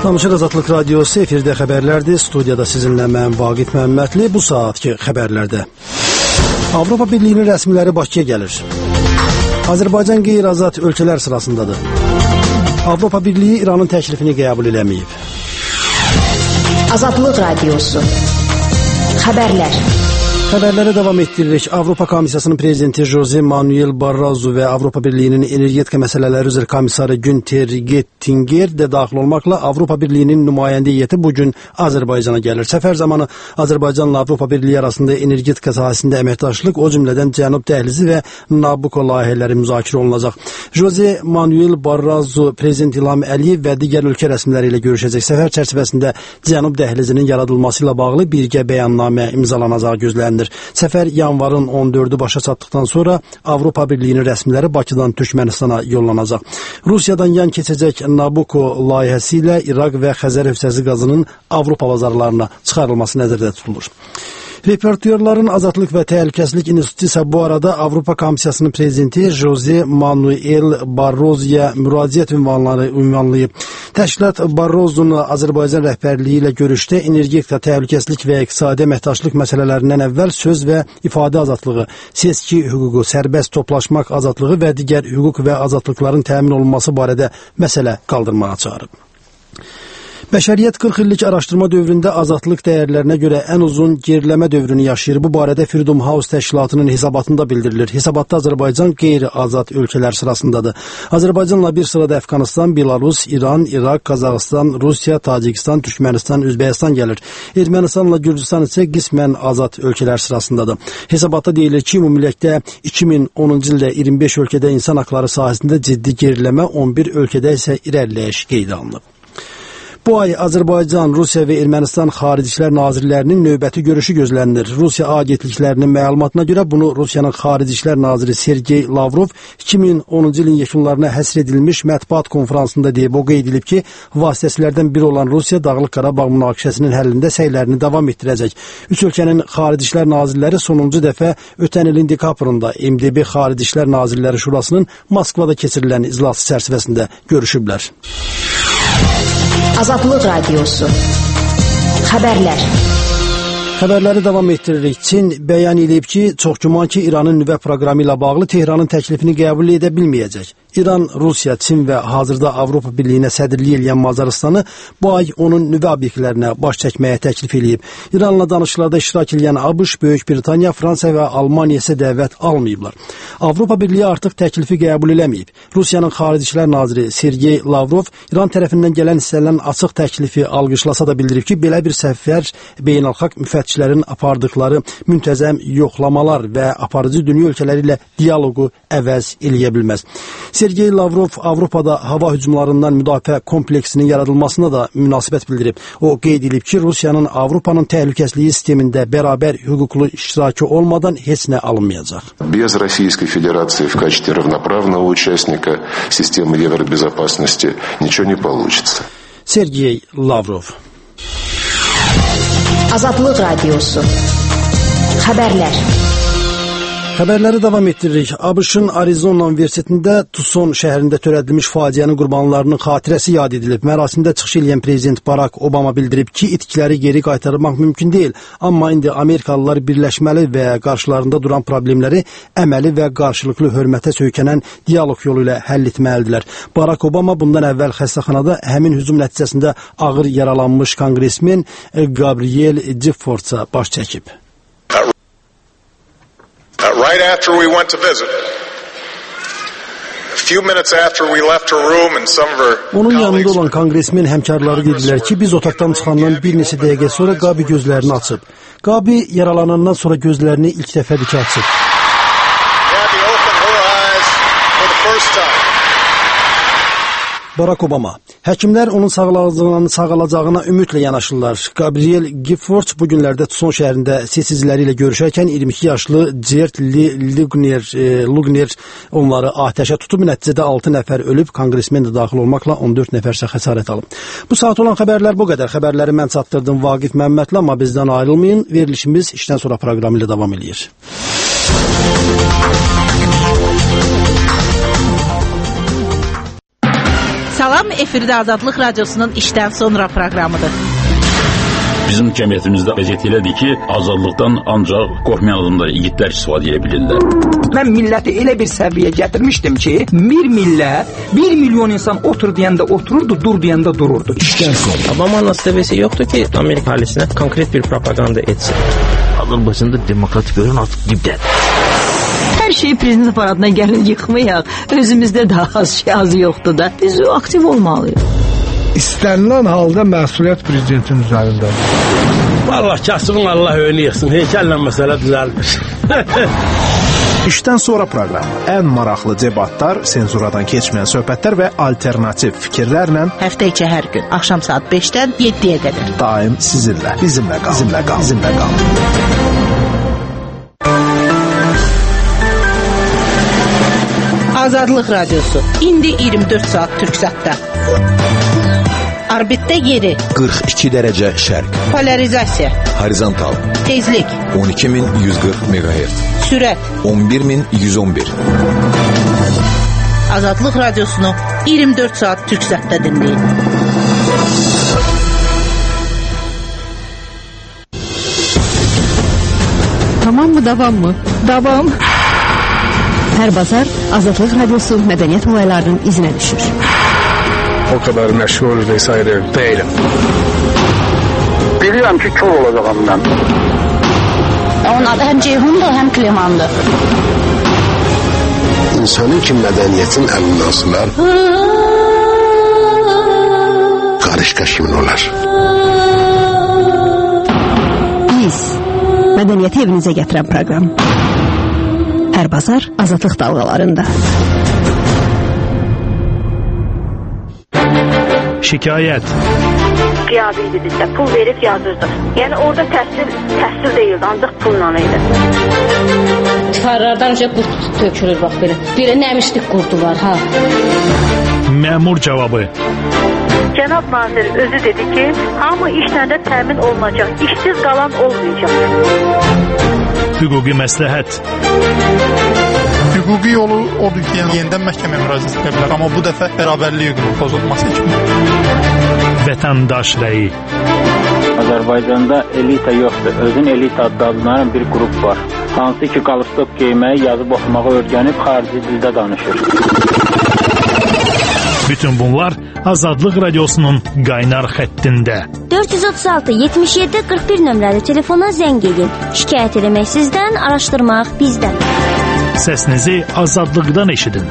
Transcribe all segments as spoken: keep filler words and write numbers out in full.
Danışır Azadlıq Radiosu efirdə xəbərlərdir. Studiyada sizinlə mən Vaqif Məmmədli. Bu saatki xəbərlərdə Avropa Birliyinin rəsmiləri Bakıya gəlir. Azərbaycan qeyri-azad ölkələr sırasındadır. Avropa Birliyi İranın təklifini qəbul eləməyib. Azadlıq Radiosu Xəbərlər Xəbərlərə davam etdiririk. Avropa Komissiyasının prezidenti Jose Manuel Barroso və Avropa Birliyinin energetika məsələləri üzrə komissarı Günther Oettinger də daxil olmaqla Avropa Birliyinin nümayəndə heyəti bu gün Azərbaycana gəlir. Səfər zamanı Azərbaycanla Avropa Birliyi arasında energetika sahəsində əməkdaşlıq, o cümlədən Cənub dəhlizi və Nabucco layihələri müzakirə olunacaq. Jose Manuel Barroso, Prezident İlham Əliyev və digər ölkə rəsmiləri ilə görüşəcək. Səfər çərçivəsində Cənub dəhlizinin yaradılması ilə bağlı birgə bəyannamə imzalanacağı gözlənilir. Səfər yanvarın on dördü başa çatdıqdan sonra Avropa Birliyinin rəsmiləri Bakıdan Türkmənistana yollanacaq. Rusiyadan yan keçəcək Nabucco layihəsi ilə İraq və Xəzər hövzəsi qazının Avropa bazarlarına çıxarılması nəzərdə tutulur. Reportyorların Azadlıq və Təhlükəsizlik İnstitutu isə bu arada Avropa Komissiyasının prezidenti Jose Manuel Barroso'ya müraciət ünvanları ünvanlayıb. Təşkilat Barroso'nun Azərbaycan rəhbərliyi ilə görüşdə energetika, təhlükəsizlik və iqtisadi əməkdaşlıq məsələlərindən əvvəl söz və ifadə azadlığı, seçki hüququ, sərbəst toplaşmaq azadlığı və digər hüquq və azadlıqların təmin olunması barədə məsələ qaldırmağa çağırıb. Bəşəriyyət qırx illik araşdırma dövründə azadlıq dəyərlərinə görə ən uzun geriləmə dövrünü yaşayır. Bu barədə Freedom House təşkilatının hesabatında bildirilir. Hesabatda Azərbaycan qeyri-azad ölkələr sırasındadır. Azərbaycanla bir sırada Əfqanıstan, Belarus, İran, İraq, Qazaxıstan, Rusiya, Tacikistan, Türkmənistan, Üzbəkistan gəlir. Ermənistanla Gürcüstan isə qismən azad ölkələr sırasındadır. Hesabatda deyilir ki, ümumilikdə iki min onuncu ildə iyirmi beş ölkədə insan haqları sahəsində ciddi geriləmə, on bir ölkədə isə irəliləyiş qeydə alınıb. Bu ay Azərbaycan, Rusiya və Ermənistan Xarici İşlər Nazirlərinin növbəti görüşü gözlənilir. Rusiya agentliklərinin məlumatına görə bunu Rusiyanın Xarici İşlər Naziri Sergey Lavrov iki min onuncu ilin yekunlarına həsr edilmiş mətbuat konfransında deyib. O qeyd edilib ki, vasitəçilərdən biri olan Rusiya Dağlıq Qarabağ münaqişəsinin həllində səylərini davam etdirəcək. Üç ölkənin Xarici İşlər Nazirləri sonuncu dəfə ötən ilin dekabrında M D B Xarici İşlər Nazirləri Şurasının Moskvada keçirilən iclası çərçivəsində görüşüblər. Azadlıq Radiosu Xəbərlər Xəbərləri davam etdiririk. Çin bəyan edib ki, çox güman ki, İranın nüvə proqramı ilə bağlı Tehranın təklifini qəbul edə bilməyəcək. İran, Rusiya, Çin və hazırda Avropa Birliyinə sədrlik edən Macarıstanı bu ay onun nüvə obyektlərinə baş çəkməyə təklif edib. İranla danışıqlarda iştirak edən ABŞ, Böyük Britaniya, Fransa və Almaniya isə dəvət almayıblar. Avropa Birliyi artıq təklifi qəbul eləməyib. Rusiyanın Xarici İşlər Naziri Sergey Lavrov İran tərəfindən gələn hissələrin açıq təklifi alqışlasa da bildirib ki, belə bir səfər beynəlxalq müfəttişlərin apardıqları müntəzəm yoxlamalar və aparıcı dünya ölkələri ilə dialoqu əvəz eləyə bilməz. Sergey Lavrov Avropada hava hücumlarından müdafiə kompleksinin yaradılmasına da münasibət bildirib. O qeyd edib ki, Rusiyanın Avropanın təhlükəsizliyi sistemində bərabər hüquqlu iştirakı olmadan heç nə alınmayacaq. Без Российской Федерации в качестве равноправного участника системы евробезопасности ничего не получится. Sergey Lavrov. Azadlıq Radiosu Xəbərlər Xəbərləri davam etdiririk. ABŞ-ın Arizona Universitetində Tucson şəhərində törədilmiş faciənin qurbanlarının xatirəsi yad edilib. Mərasimdə çıxış edən prezident Barack Obama bildirib ki, itkləri geri qaytarmaq mümkün deyil. Amma indi Amerikalılar birləşməli və qarşılarında duran problemləri əməli və qarşılıqlı hörmətə söykənən dialoq yolu ilə həll etməlidirlər. Barack Obama bundan əvvəl xəstəxanada həmin hücum nəticəsində ağır yaralanmış konqresmen Gabriel Giffords'a baş çəkib. Right after we went to visit, a few minutes after we left her room and some of her Onun yanında olan konqresmen həmkarları dedilər ki, biz otaqdan çıxandan bir neçə dəqiqə sonra Gabi gözlərini açıb. Gabi yaralanandan sonra gözlərini ilk dəfədir ki, açıb. Gabi opened her eyes for the first time. Barack Obama. Həkimlər onun sağalacağına, sağalacağına ümidlə yanaşırlar. Gabriel Giffords bu günlərdə Tucson şəhərində seçiciləri ilə görüşərkən iyirmi iki yaşlı Gert Lugner, e, Lugner onları atəşə tutub. Nəticədə altı nəfər ölüb, konqresmen də daxil olmaqla on dörd nəfər isə xəsarət alıb. Bu saat olan xəbərlər bu qədər. Xəbərləri mən çatdırdım Vaqif Məmmədli, amma bizdən ayrılmayın. Verilişimiz işdən sonra proqramı ilə davam edir. Salam, efirdə Azadlıq Radiosunun işdən sonra proqramıdır. Bizim cəmiyyətimizdə vəziyyət elədir ki, azadlıqdan ancaq qorxmayan adamlar, igidlər istifadə edə bilirlər. Mən milləti elə bir səviyyə gətirmişdim ki, bir millət, bir milyon insan otur deyəndə otururdu, dur deyəndə dururdu. İşdən sonra. Obama nasibəsi yoxdur ki, Amerika ailəsinə konkret bir propaganda etsin. Azərbaycanda demokratik görün artıq dibdədir. Hər şeyi prezident aparatına gəlin yıxmayaq. Özümüzdə daha az şey az yoxdur da. Biz aktiv olmalıyıq. İstənilən halda məsuliyyət prezidentin üzərindədir. Vallahi kasıbın Allah önü yıxsın. Heykəllə məsələ düzəlmiş. İşdən sonra proqramı. Ən maraqlı debatlar, senzuradan keçməyən söhbətlər və alternativ fikirlərlə həftə içi hər gün axşam saat beşdən yeddiyə qədər daim sizinlə, bizimlə qal, bizimlə qal, bizimlə qal. Azadlıq Radiosu. İndi iyirmi dörd saat Türksatda. Orbitdə yeri qırx iki dərəcə şərq. Polarizasiya. Horizontal. Tezlik on iki min yüz qırx meqahertz. Sürət on bir min yüz on bir. Azadlıq Radiosunu iyirmi dörd saat Türksatda dinləyin. Tamam mı, davam mı? Davam. Hər bazar Azadlıq Radiosu mədəniyyət olaylarının izinə düşür. O kadar məşğul vesaire değilim. Bilirəm ki, kör olacağım mən. Onun adı həm Ceyhundur, həm Klimandır. İnsanın ki mədəniyyətin əlindən asılar, qarışqa kimin olar? Biz, mədəniyyəti evinizə gətirən proqram. Hər bazar Azadlıq dalğalarında. Şikayət. Qiyabi idi bizdə, pul verib yazırdıq. Yəni orada təhsil, təhsil deyildi, ancaq pulla idi. Tifarlardan önce qurt tökülür, bax belə. Belə nəmişlik qurdu var, ha. Məmur cavabı. Cənab nazir özü dedi ki, hamı işlərdə təmin olunacaq, işsiz qalan olmayacaq. Hüquqi məsləhət. Hüquqi yolu odur ki, yəni yenidən məhkəməyə müraciət edə bilər, amma bu dəfə bərabərlik hüququnun pozulması kimi. Vətəndaş rəyi. Azərbaycanda elita yoxdur, özün elita adlanan bir qrup var. Hansı ki, qalstok geyməyi, yazıb oxumağı öyrənib xarici dildə danışır. Bütün bunlar Azadlıq Radiosunun qaynar xəttində. dörd yüz otuz altı yetmiş yeddi qırx bir nömrəli telefona zəng edin. Şikayət eləmək sizdən, araşdırmaq bizdən. Səsinizi azadlıqdan eşidin.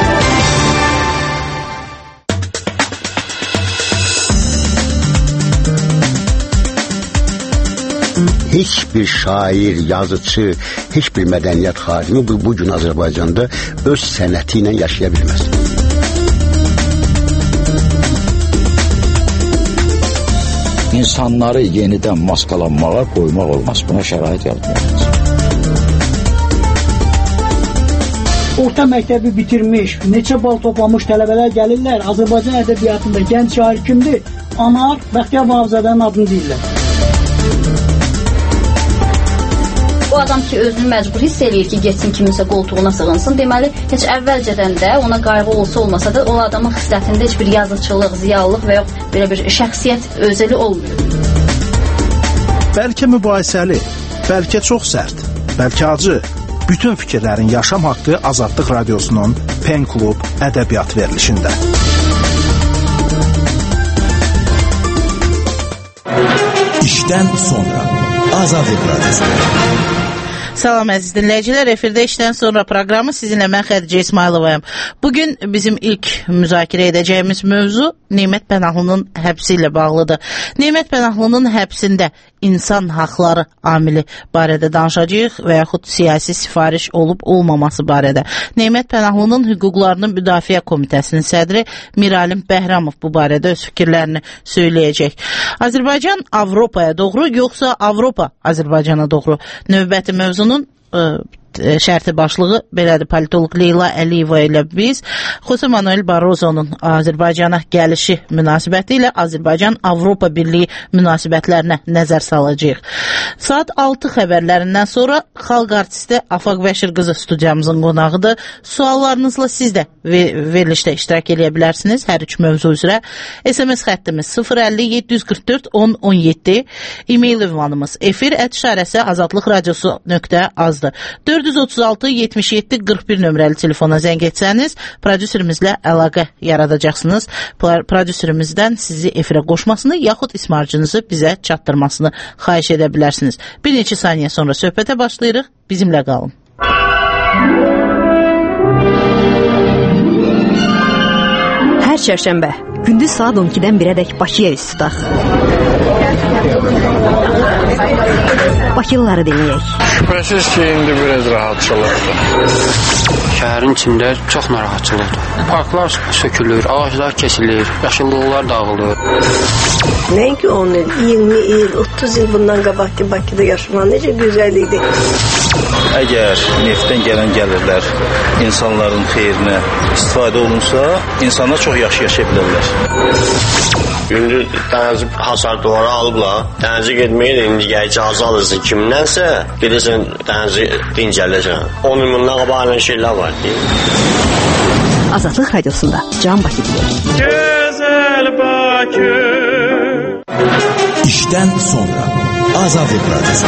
Heç bir şair, yazıcı, heç bir mədəniyyət xadimi bu, bu gün Azərbaycanda öz sənəti ilə yaşaya bilməz. İnsanları yenidən maskalanmağa qoymaq olmaz. Buna şərait yaratmaq olmaz. Orta məktəbi bitirmiş, neçə bal toplamış tələbələr gəlirlər. Azərbaycan ədəbiyyatında gənc şair kimdir? Anar Bəxtiyar Vahabzadənin adını deyirlər. O adam ki, özünü məcbur hiss eləyir ki, getsin kiminsə qoltuğuna sığınsın. Deməli, heç əvvəlcədən də ona qayğı olsa olmasa da o adamın xislətində heç bir yazıçılıq, ziyalılıq və yox belə bir şəxsiyyət özəli olmuyor. Bəlkə mübahisəli, bəlkə çox sərt, bəlkə acı. Bütün fikirlərin yaşam haqqı Azadlıq Radiosunun Pen Klub ədəbiyyat verilişində. İşdən sonra Azadlıq Radiosu. Salam əziz dinləyicilər, efirdə işdən sonra proqramı sizinlə mən Xədicə İsmayılovayam. Bugün bizim ilk müzakirə edəcəyimiz mövzu Nemət Pənahlının həbsi ilə bağlıdır. Nemət Pənahlının həbsində insan haqları amili barədə danışacağıq və yaxud siyasi sifariş olub olmaması barədə. Nemət Pənahlının hüquqlarının müdafiə komitəsinin sədri Miralim Bəhramov bu barədə öz fikirlərini söyləyəcək. Azərbaycan Avropaya doğru, yoxsa Avropa Azərbaycana doğru? Növbəti mövzunun ə, şərti başlığı belədir. Politolog Leyla Əliyeva ilə biz Jose Manuel Barroso'nun Azərbaycana gəlişi münasibəti ilə Azərbaycan Avropa Birliyi münasibətlərinə nəzər salacağıq. Saat altı xəbərlərindən sonra xalq artisti Afaq Bəşir qızı studiyamızın qonağıdır. Suallarınızla siz də verilişdə iştirak edə bilərsiniz hər üç mövzu üzrə. S M S xəttimiz sıfır əlli yeddi yüz qırx dörd on on yeddi, e-mail ünvanımız efir ət işarəsi azadlıq radiosu nöqtə azdır. dörd yüz otuz altı yetmiş yeddi qırx bir nömrəli telefona zəng etsəniz, prodüserimizlə əlaqə yaradacaqsınız. Prodüserimizdən sizi efirə qoşmasını yaxud ismarcınızı bizə çatdırmasını xahiş edə bilərsiniz. Bir neçə saniyə sonra söhbətə başlayırıq. Bizimlə qalın. Hər çərşənbə gündüz saat on ikidən birədək Bakıya üst tutaq. Bakılıları dinləyək. Şübhəsiz ki, indi biraz rahatçılıqdır. Şəhərin içində çox narahatçılıqdır. Parklar sökülür, ağaclar kesilir, yaşıllıqlar dağılır. Nəinki on il, iyirmi il, otuz il bundan qabaqki Bakıda yaşamaq necə gözəl idi. Əgər neftdən gələn gəlirlər insanların xeyrinə istifadə olunsa, insanlar çox yaxşı yaşaya bilərlər. Gündüz dənəzi hasar duvara alıblar. Dənəzi getməyin, indi icazə alırsın kimdənsə, gedirsən dənəzi dincəlirsən. on il bundan qabaq şeylər var. Azadlıq radiosunda Can Bakı deyir. Gözəl Bakı. İşdən sonra Azadlıq radiosu.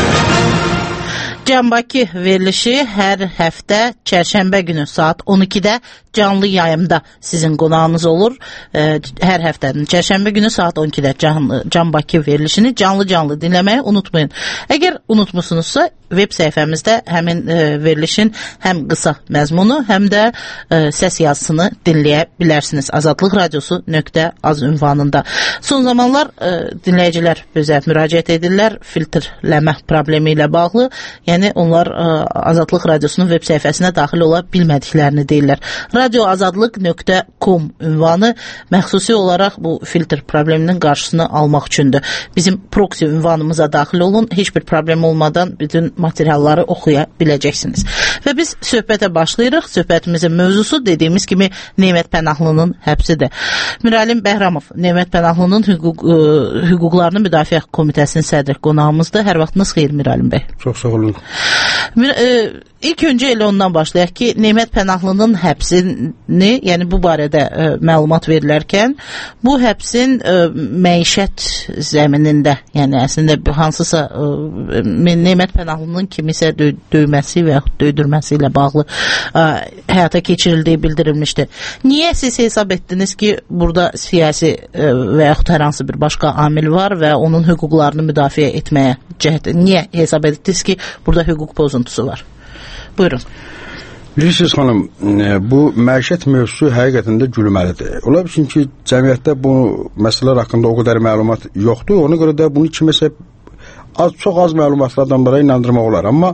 Can Bakı verilişi hər həftə çərşənbə günü saat on ikidə canlı yayımda sizin qonağınız olur. Hər həftənin çərşənbə günü saat on ikidə Can, Can Bakı verilişini canlı-canlı dinləməyi unutmayın. Əgər unutmusunuzsa, web səhifəmizdə həmin e, verilişin həm qısa məzmunu, həm də e, səs yazısını dinləyə bilərsiniz. Azadlıq radiosu nöqtə az ünvanında. Son zamanlar e, dinləyicilər bizə müraciət edirlər filtrləmə problemi ilə bağlı. Yəni onlar e, Azadlıq radiosunun web səhifəsinə daxil ola bilmədiklərini deyirlər. radioazadlıq nöqtə com ünvanı məxsusi olaraq bu filtr probleminin qarşısını almaq üçündür. Bizim proxy ünvanımıza daxil olun. Heç bir problem olmadan bütün materialları oxuya biləcəksiniz. Və biz söhbətə başlayırıq. Söhbətimizin mövzusu dediyimiz kimi Nemət Pənahlı'nın həbsidir. Miralim Bəhramov, Nemət Pənahlının hüquq, ə, hüquqlarını müdafiə komitəsinin sədri qonağımızdır. Hər vaxtınız xeyir Miralim bəy. Çox sağ olun. Mir, ə, ilk öncə elə ondan başlayaq ki, Nemət Pənahlının həbsini, yəni bu barədə ə, məlumat verilərkən, bu həbsin ə, məişət zəminində, yəni əslində hansısa ə, Nemət Pənahlının kimisə dö döyməsi və yaxud döydürməsi ilə bağlı ə, həyata keçirildiyi bildirilmişdir. Niyə siz hesab etdiniz ki, burada siyasi ə, və yaxud hər hansı bir başqa amil var və onun hüquqlarını müdafiə etməyə cəhd? Niyə hesab etdiniz ki, burada hüquq pozuntusu var? Buyurun. Bilirsiniz xanım, bu məişət mövzusu həqiqətən də gülməlidir. Ola bilsin ki, cəmiyyətdə bu məsələlər haqqında o qədər məlumat yoxdur. Ona görə də bunu kiməsə az, çox az məlumatlı adamlara inandırmaq olar. Amma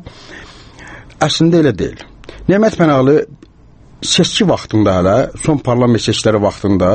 əslində elə deyil. Nemət Pənahlı seçki vaxtında hələ, son parlament seçkiləri vaxtında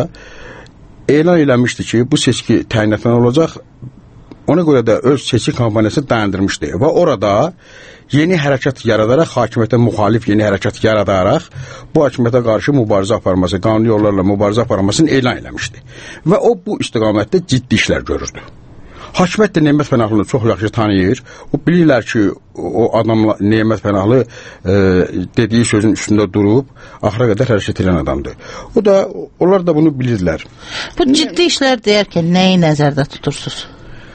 elan eləmişdi ki, bu seçki təyinatlan olacaq. Ona görə də öz seçki kampaniyası dayandırmışdı və orada yeni hərəkat yaradaraq, hakimiyyətə müxalif yeni hərəkat yaradaraq bu hakimiyyətə qarşı mübarizə aparması, qanuni yollarla mübarizə aparmasını elan eləmişdi. Və o bu istiqamətdə ciddi işlər görürdü. Hakimiyyət də Nemət Pənahlını çox yaxşı tanıyır. O bilirlər ki, o adamla Nemət Pənahlı e, dediyi sözün üstündə durub axıra qədər hərəkət edən adamdır. O da, onlar da bunu bilirlər. Bu ciddi işlər deyərkən nəyi nəzərdə tutursunuz?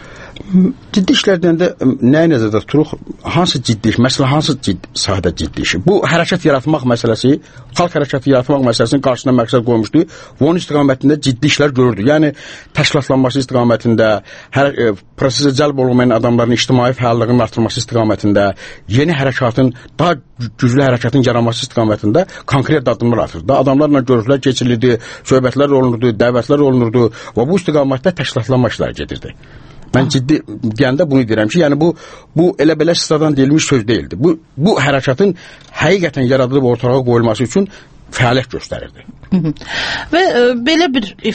Ciddi işlər deyəndə nəyi nəzərdə tuturuq? Hansı ciddi iş? Məsələn, hansı ciddi, sahədə ciddi iş? Bu hərəkət yaratmaq məsələsi, xalq hərəkəti yaratmaq məsələsinin qarşısına məqsəd qoymuşdu və onun istiqamətində ciddi işlər görürdü. Yəni, təşkilatlanması istiqamətində, hər e, prosesə cəlb olunmayan adamların ictimai fəallığının artırılması istiqamətində, yeni hərəkatın, daha güclü hərəkatın yaranması istiqamətində konkret addımlar atırdı. Adamlarla görüşlər keçirilirdi, söhbətlər olunurdu, dəvətlər olunurdu və bu istiqamətdə təşkilatlanma işləri gedirdi. Mən ciddi deyəndə bunu deyirəm ki, yəni bu bu elə belə sıradan deyilmiş söz deyildi. Bu bu hərəkatın həqiqətən yaradılıb ortalığa qoyulması üçün fəaliyyət göstərirdi. Hı -hı. Və e, belə bir e,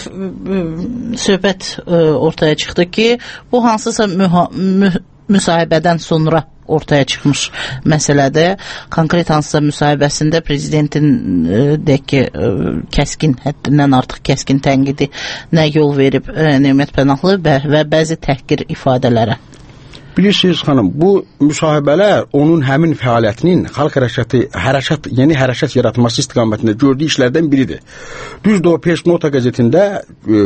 söhbət e, ortaya çıxdı ki, bu hansısa müha, mü, müsahibədən sonra ortaya çıxmış məsələdir. Konkret hansısa müsahibəsində prezidentin e, deyək ki, e, kəskin, həddindən artıq kəskin tənqidi nə yol verib e, Nemət Pənahlı və, və bəzi təhqir ifadələrə. Bilirsiniz xanım, bu müsahibələr onun həmin fəaliyyətinin xalq hərəkatı, hərəkat, yeni hərəkat yaratması istiqamətində gördüyü işlərdən biridir. Düzdür, o Persnota qəzetində e,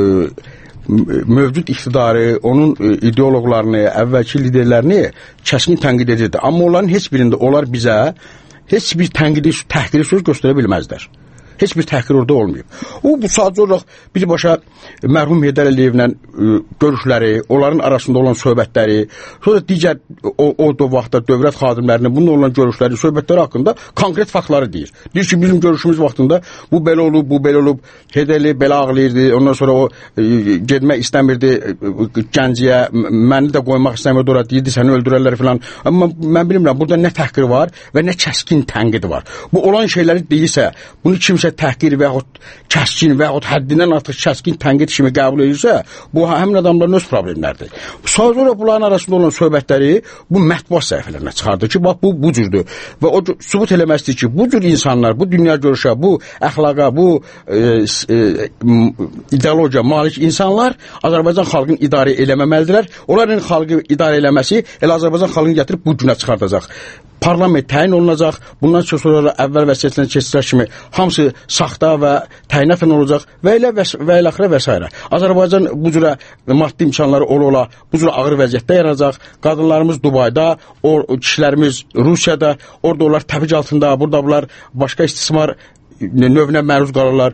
mövcud iktidarı, onun ideoloqlarını, əvvəlki liderlərini kəskin tənqid edirdi. Amma onların heç birində onlar bizə heç bir tənqidi, təhqiri söz göstərə bilməzlər. Heç bir təhqir orada olmayıb. O, bu sadəcə olaraq birbaşa mərhum Heydər Əliyevlə e, görüşləri, onların arasında olan söhbətləri, sonra digər o, o da vaxtda dövlət xadimlərinin bununla olan görüşləri, söhbətləri haqqında konkret faktları deyir. Deyir ki, bizim görüşümüz vaxtında bu belə olub, bu belə olub, Heydər Əliyev belə ağlayırdı, ondan sonra o e, getmək istəmirdi e, Gəncəyə, məni də qoymaq istəmirdi orada, deyirdi, səni öldürərlər filan. Amma mən bilmirəm, burada nə təhqir var və nə kəskin tənqid var. Bu olan şeyləri deyirsə, bunu kimsə təhqir və yaxud kəskin və yaxud həddindən artıq kəskin tənqid kimi qəbul edirsə, bu həmin adamların öz problemlərdir. Sonra bunların arasında olan söhbətləri bu mətbuat səhifələrinə çıxardı ki, bax bu bu cürdür. Və o sübut eləməzdir ki, bu cür insanlar, bu dünya görüşə, bu əxlaqa, bu e, e, ideologiya malik insanlar Azərbaycan xalqını idarə eləməməlidirlər. Onların xalqı idarə eləməsi elə Azərbaycan xalqını gətirib bu günə çıxardacaq. Parlament təyin olunacaq, bundan sonra əvvəl vəsiyyətlənən keçdilər kimi hamısı saxta və təyinatla olacaq və elə və, və elə axıra və s. Azərbaycan bu cürə maddi imkanları ola-ola bu cürə ağır vəziyyətdə yaranacaq. Qadınlarımız Dubayda, o, kişilərimiz Rusiyada, orada onlar təbic altında, burada bunlar başqa istismar növünə məruz qalırlar.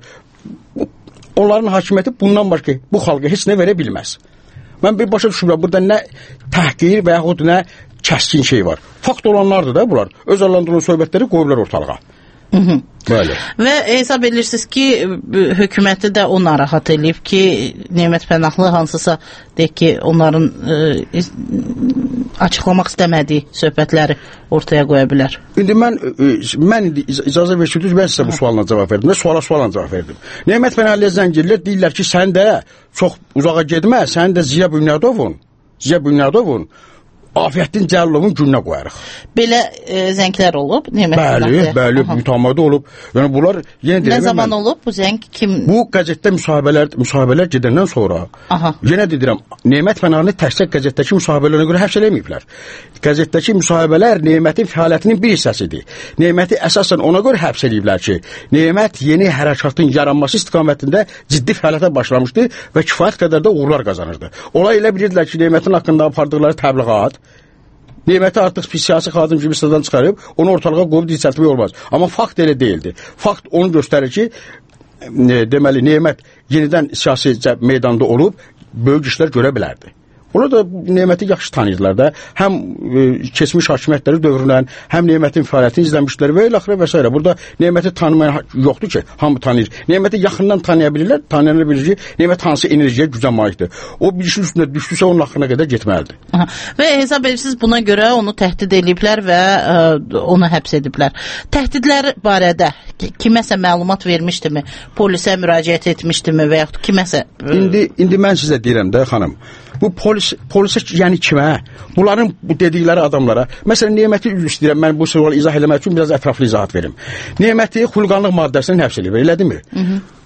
Onların hakimiyyəti bundan başqa bu xalqa heç nə verə bilməz. Mən bir başa düşürəm, burada nə təhqir və yaxud nə kəskin şey var. Fakt olanlardır da bunlar. Öz aralarında olan söhbətləri qoyublar ortalığa. Hı -hı. Böyle. Və hesab edirsiniz ki, hökuməti də o narahat eləyib ki, Nemət Pənahlı hansısa deyək ki, onların e, açıqlamaq istəmədiyi söhbətləri ortaya qoya bilər. İndi mən e, mən indi icazə versiniz, mən sizə bu sualına cavab verdim. Nə suala sualına cavab verdim. Nemət Pənahlıya zəng edirlər, deyirlər ki, sən də çox uzağa getmə, sən də Ziya Bünyadovun, Ziya Bünyadovun Afiyətdin Cəlilovun gününə qoyarıq. Belə e, zənglər olub? Bəli, bəli, mütəmadi olub. Yəni bunlar yenə deyirəm. Nə zaman mən, olub bu zəng? Kim? Bu qəzetdə müsahibələr, müsahibələr gedəndən sonra Aha. yenə deyirəm, Nemət Pənahını təkcə qəzetdəki müsahibələrə görə həbs eləməyiblər. Qəzetdəki müsahibələr Nemətin fəaliyyətinin bir hissəsidir. Neməti əsasən ona görə həbs eləyiblər ki, Nemət yeni hərəkatın yaranması istiqamətində ciddi fəaliyyətə başlamışdı və kifayət qədər də uğurlar qazanırdı. Olay elə bilirdilər ki, Nemətin haqqında apardıqları təbliğat Neməti artıq siyasi xadim kimi sıradan çıxarıb, onu ortalığa qoyub diyəcətmək olmaz. Amma fakt elə deyildi. Fakt onu göstərir ki, e, deməli, Nemət yenidən siyasi meydanda olub, böyük işlər görə bilərdi. Onu da Neməti yaxşı tanıyırlar da. Həm e, keçmiş hakimiyyətləri dövründən, həm Nemətin fəaliyyətini izləmişlər və elə axıra və s. Burada Neməti tanımayan yoxdur ki, hamı tanıyır. Neməti yaxından tanıya bilirlər, tanıyana bilir ki, Nemət hansı enerjiyə, gücə malikdir. O bir işin üstündə düşdüsə onun axırına qədər getməlidir. Aha. Və hesab edirsiniz, buna görə onu təhdid ediblər və ə, onu həbs ediblər. Təhdidlər barədə kiməsə məlumat vermişdimi? Polisə müraciət etmişdimi və yaxud kiməsə? Ə... İndi, indi mən sizə deyirəm də, xanım. Bu polis, polisə yəni kimə? Bunların bu dedikləri adamlara. Məsələn, Neməti istəyirəm, mən bu sualı izah eləmək üçün biraz ətraflı izahat verim. Neməti xulqanlıq maddəsindən həbs eləyib, elədimi? Hı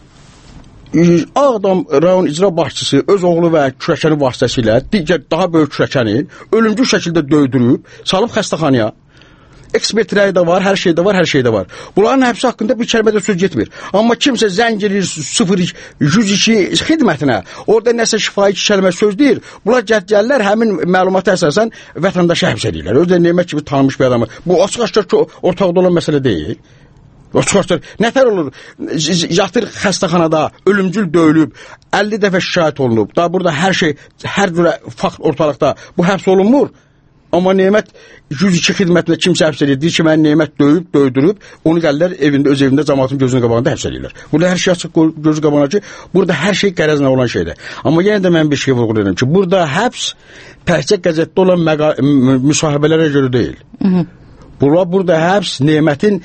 -hı. Ağdam rayon icra başçısı öz oğlu və kürəkəni vasitəsilə digər daha böyük kürəkəni ölümcül şəkildə döydürüb, salıb xəstəxanaya. Ekspert rəyi də var, hər şey də var, hər şey də var. Bunların həbsi haqqında bir kəlmə də söz getmir. Amma kimsə zəng edir sıfır yüz iki xidmətinə, orada nəsə şifahi iki kəlmə söz deyir. Bunlar gəlirlər, həmin məlumata əsasən vətəndaşı həbs edirlər. Özdə Nemət kimi tanınmış bir adamı. Bu açıq-aşkar ortaqda olan məsələ deyil. Açıq-aşkar nətər olur? Yatır xəstəxanada, ölümcül döyülüb, əlli dəfə şikayət olunub. Da burada hər şey, hər cürə fakt ortalıqda. Bu həbs olunmur. Amma Nemət yüz iki xidmətində kimsə həbs edir, deyir ki, mən Nemət döyüb, döydürüb, onu gəlirlər evində, öz evində cəmaatın gözünün qabağında həbs edirlər. Burada hər şey açıq gözü qabağına ki, burada hər şey qərəzlə olan şeydir. Amma yenə də mən bir şey vurğulayıram ki, burada həbs təkcə qəzetdə olan müsahibələrə görə deyil. Hı -hı. Bunlar burada həbs Nemətin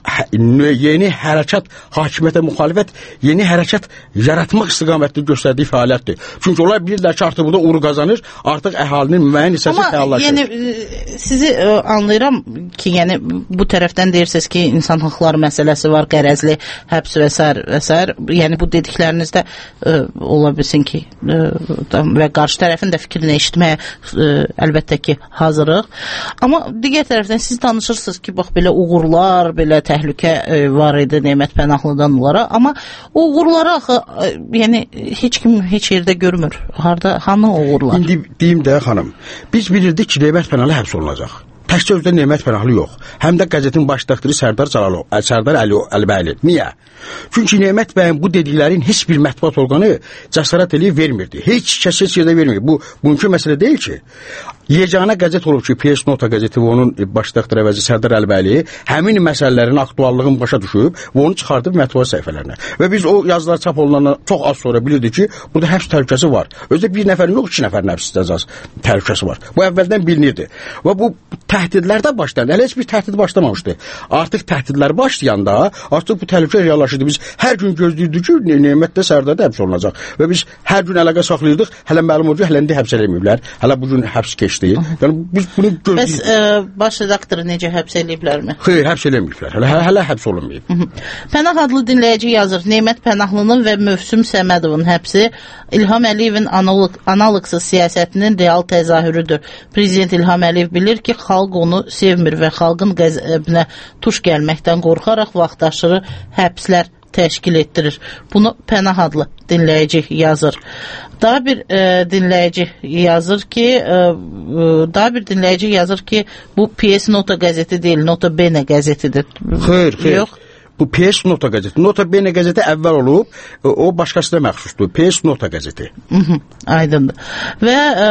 yeni hərəkat, hakimiyyətə müxalifət, yeni hərəkat yaratmaq istiqamətli göstərdiyi fəaliyyətdir. Çünki onlar bilirlər ki, artıq burada uğur qazanır, artıq əhalinin müəyyən hissəsi fəallaşır. Amma yəni sizi ə, anlayıram ki, yəni bu tərəfdən deyirsiniz ki, insan hüquqları məsələsi var, qərəzli həbs və s. və s. Yəni bu dediklərinizdə ə, ola bilsin ki, ə, və qarşı tərəfin də fikrini eşitməyə ə, əlbəttə ki, hazırıq. Amma digər tərəfdən siz danışırsınız ki, bax belə uğurlar, belə təhlükə ə, var idi Nemət Pənahlıdan onlara, amma uğurları axı ə, yəni heç kim heç yerdə görmür. Harda, hanı uğurlar? İndi deyim də xanım, biz bilirdik ki, Nemət Pənahlı həbs olunacaq. Təkcə özdə Nemət Pənahlı yox. Həm də qəzetin baş dəftəri Sərdar Cəlalov, Sərdar Əli Əlibəyli. Niyə? Çünki Nemət bəyin bu dediklərin heç bir mətbuat orqanı cəsarət eləyib vermirdi. Heç kəs heç yerdə vermir. Bu bugünkü məsələ deyil ki. Yeganə qəzet olub ki, P S Nota qəzeti və onun baş dəftər əvəzi Sərdar Əlibəyli həmin məsələlərin aktuallığını başa düşüb və onu çıxardıb mətbuat səhifələrinə. Və biz o yazılar çap olunandan çox az sonra bilirdik ki, burada həbs təhlükəsi var. Özdə bir nəfərin yox, iki nəfərin həbs təhlükəsi var. Bu əvvəldən bilinirdi. Və bu təhdidlər də başlandı. Hələ heç bir təhdid başlamamışdı. Artıq təhdidlər başlayanda artıq bu təhlükə reallaşırdı. Biz hər gün gözləyirdik ki, Nemət də Sərdar da həbs olunacaq. Və biz hər gün əlaqə saxlayırdıq. Hələ məlum oldu ki, hələ indi həbs eləməyiblər. Hələ bu gün həbs keçdi. Yəni biz bunu gözləyirdik. Bəs ə, baş redaktoru necə həbs eləyiblərmi? Xeyr, həbs eləməyiblər. Hələ, hələ həbs olunmayıb. Pənah adlı dinləyici yazır. Nemət Pənahlının və Mövsüm Səmədovun həbsi İlham Əliyevin analog, analoqsuz siyasətinin real təzahürüdür. Prezident İlham Əliyev bilir ki, xalq onu sevmir və xalqın qəzəbinə tuş gəlməkdən qorxaraq vaxtaşırı həbslər təşkil etdirir. Bunu Pənah adlı dinləyici yazır. Daha bir e, dinləyici yazır ki, e, daha bir dinləyici yazır ki, bu P S Nota qəzeti deyil, Nota Bene qəzetidir. Xeyr, xeyr. Yox. Bu P S Nota qəzeti. Nota Bene qəzeti əvvəl olub, o başqasına məxsusdur. P S Nota qəzeti. Hı -hı, aydındır. Və ə,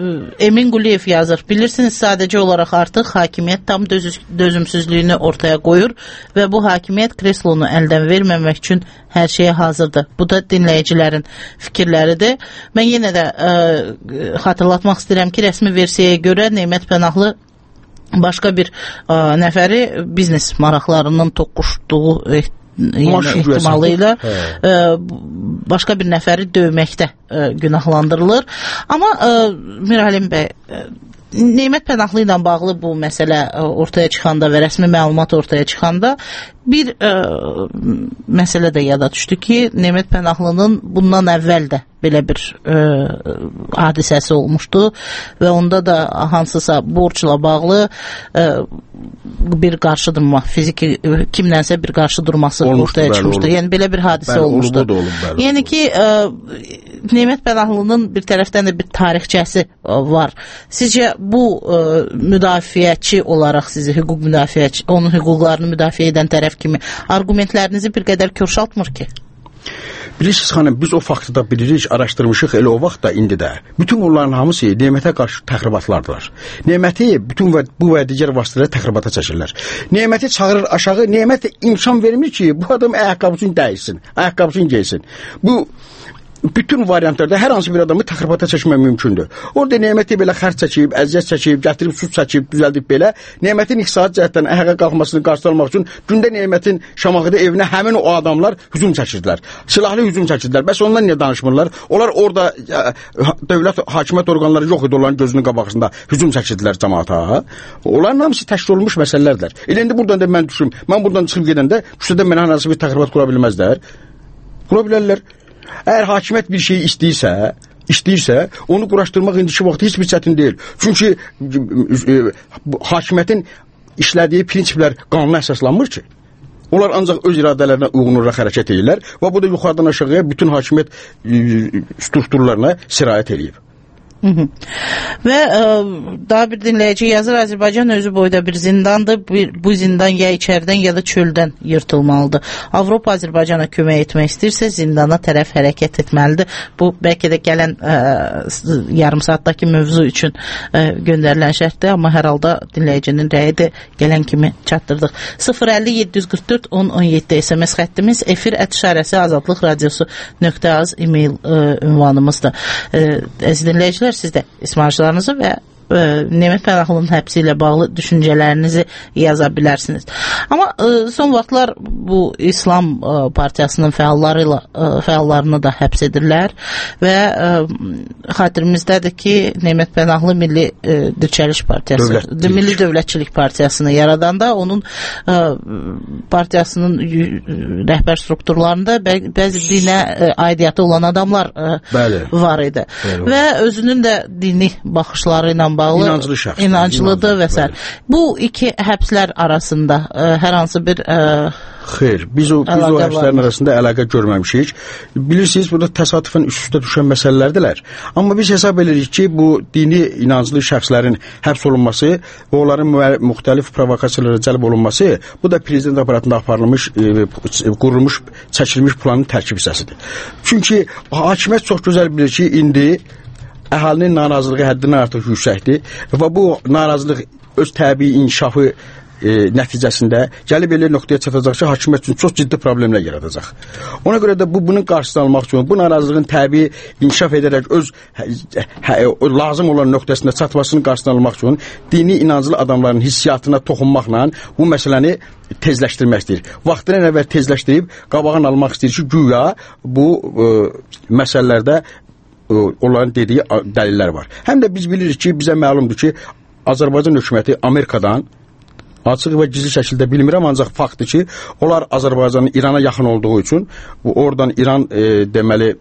Emin Quliyev yazır. Bilirsiniz, sadəcə olaraq artıq hakimiyyət tam dözü, dözümsüzlüyünü ortaya qoyur və bu hakimiyyət kreslonu əldən verməmək üçün hər şeyə hazırdır. Bu da dinləyicilərin fikirləridir. Mən yenə də ə, xatırlatmaq istəyirəm ki, rəsmi versiyaya görə Nemət Pənahlı başqa bir ə, nəfəri biznes maraqlarının toqquşduğu yəni, ehtimalı ilə ə, başqa bir nəfəri döyməkdə ə, günahlandırılır. Amma ə, Miralim bəy, ə, Nemət Pənahlı ilə bağlı bu məsələ ə, ortaya çıxanda və rəsmi məlumat ortaya çıxanda bir ə, məsələ də yada düşdü ki, Nemət Pənahlının bundan əvvəl də belə bir ə, hadisəsi olmuşdu və onda da hansısa borcla bağlı ə, bir qarşı durma, fiziki kimlənsə bir qarşı durması olmuşdu, ortaya çıxmışdı. Olub. Yəni belə bir hadisə bəli, olmuşdu. Olub, olub, bəli, yəni ki, ə, Nemət Pənahlının bir tərəfdən də bir tarixçəsi var. Sizcə bu ə, müdafiəçi olaraq sizi hüquq müdafiəçi, onun hüquqlarını müdafiə edən tərəf kimi argumentlərinizi bir qədər körşaltmır ki? Bilirsiniz xanım, biz o faktı da bilirik, araşdırmışıq elə o vaxt da, indi də. Bütün bunların hamısı Nemətə qarşı təxribatlardılar. Neməti bütün və, bu və digər vasitələrə təxribata çəkirlər. Neməti çağırır aşağı, Nemət imkan vermir ki, bu adam ayaqqabısını dəysin, ayaqqabısını geysin. Bu bütün variantlarda hər hansı bir adamı təxribata çəkmək mümkündür. Orada Neməti belə xərc çəkib, əziyyət çəkib, gətirib su çəkib, düzəldib belə, Nemətin iqtisadi cəhətdən ayağa qalxmasını qarşı almaq üçün gündə Nemətin Şamaxıda evinə həmin o adamlar hücum çəkirdilər. Silahlı hücum çəkirdilər. Bəs ondan niyə danışmırlar? Onlar orada ə, dövlət hakimiyyət orqanları yox idi, onların gözünün qabağında hücum çəkirdilər cəmaata. Onların hamısı təşkil olunmuş məsələlərdir. Elə indi buradan da mən düşüm, mən buradan çıxıb gedəndə küçədə mənə hansı bir təxribat qura bilməzlər. Qura bilərlər. Əgər hakimiyyət bir şey istəyirsə, istəyirsə, onu quraşdırmaq indiki vaxtda heç bir çətin deyil. Çünki e, hakimiyyətin işlədiyi prinsiplər qanuna əsaslanmır ki. Onlar ancaq öz iradələrinə uyğun olaraq hərəkət edirlər və bu da yuxarıdan aşağıya bütün hakimiyyət e, strukturlarına sirayət edib. Hı -hı. Və ə, daha bir dinləyici yazır, Azərbaycan özü boyda bir zindandır, bir, bu zindan ya içərdən ya da çöldən yırtılmalıdır. Avropa Azərbaycana kömək etmək istəyirsə zindana tərəf hərəkət etməlidir. Bu bəlkə də gələn ə, yarım saatdakı mövzu üçün ə, göndərilən şərtdir, amma hər halda dinləyicinin rəyi də gələn kimi çatdırdıq. sıfır əlli yeddi yüz qırx dörd on on yeddi S M S xəttimiz, efir ət işarəsi azadlıq radiosu nöqtə az e-mail ə, ünvanımızdır. Ə, əziz dinləyicilər, siz də ismarışlarınızı və e, Nemət Pənahlı'nın həbsi ilə bağlı düşüncələrinizi yaza bilərsiniz. Amma e, son vaxtlar bu İslam e, partiyasının fəalları ilə e, fəallarını da həbs edirlər və e, xatirimizdədir ki, Nemət Pənahlı Milli e, Dirçəliş Partiyası, Dövlətçilik. Milli Dövlətçilik Partiyasını yaradanda onun e, partiyasının rəhbər strukturlarında bəzi dinə e, aidiyyatı olan adamlar e, var idi. Bəli. Və özünün də dini baxışları ilə bağlı inanclı şəxs, inanclıdır və s. Bu iki həbslər arasında e, hər hansı bir e, Xeyr, biz o, biz o həbslərin arasında əlaqə görməmişik. Bilirsiniz, burada təsadüfən üst-üstə düşən məsələlərdirlər. Amma biz hesab edirik ki, bu dini inanclı şəxslərin həbs olunması və onların müxtəlif provokasiyalara cəlb olunması, bu da prezident aparatında aparılmış, e, qurulmuş, çəkilmiş planın tərkib hissəsidir. Çünki hakimiyyət çox gözəl bilir ki, indi əhalinin narazılığı həddindən artıq yüksəkdir və bu narazılıq öz təbii inkişafı E, nəticəsində gəlib elə nöqtəyə çatacaq ki, hakimiyyət üçün çox ciddi problemlər yaradacaq. Ona görə də bu bunun qarşısını almaq üçün, bu narazılığın təbii inkişaf edərək öz hə, hə, lazım olan nöqtəsində çatmasının qarşısını almaq üçün dini inanclı adamların hissiyatına toxunmaqla bu məsələni tezləşdirmək istəyir. Vaxtını əvvəl tezləşdirib qabağını almaq istəyir ki, güya bu e, məsələlərdə e, onların dediyi dəlillər var. Həm də biz bilirik ki, bizə məlumdur ki, Azərbaycan hökuməti Amerikadan açıq və gizli şəkildə bilmirəm, ancaq faktdır ki, onlar Azərbaycanın İrana yaxın olduğu üçün oradan İran e, deməli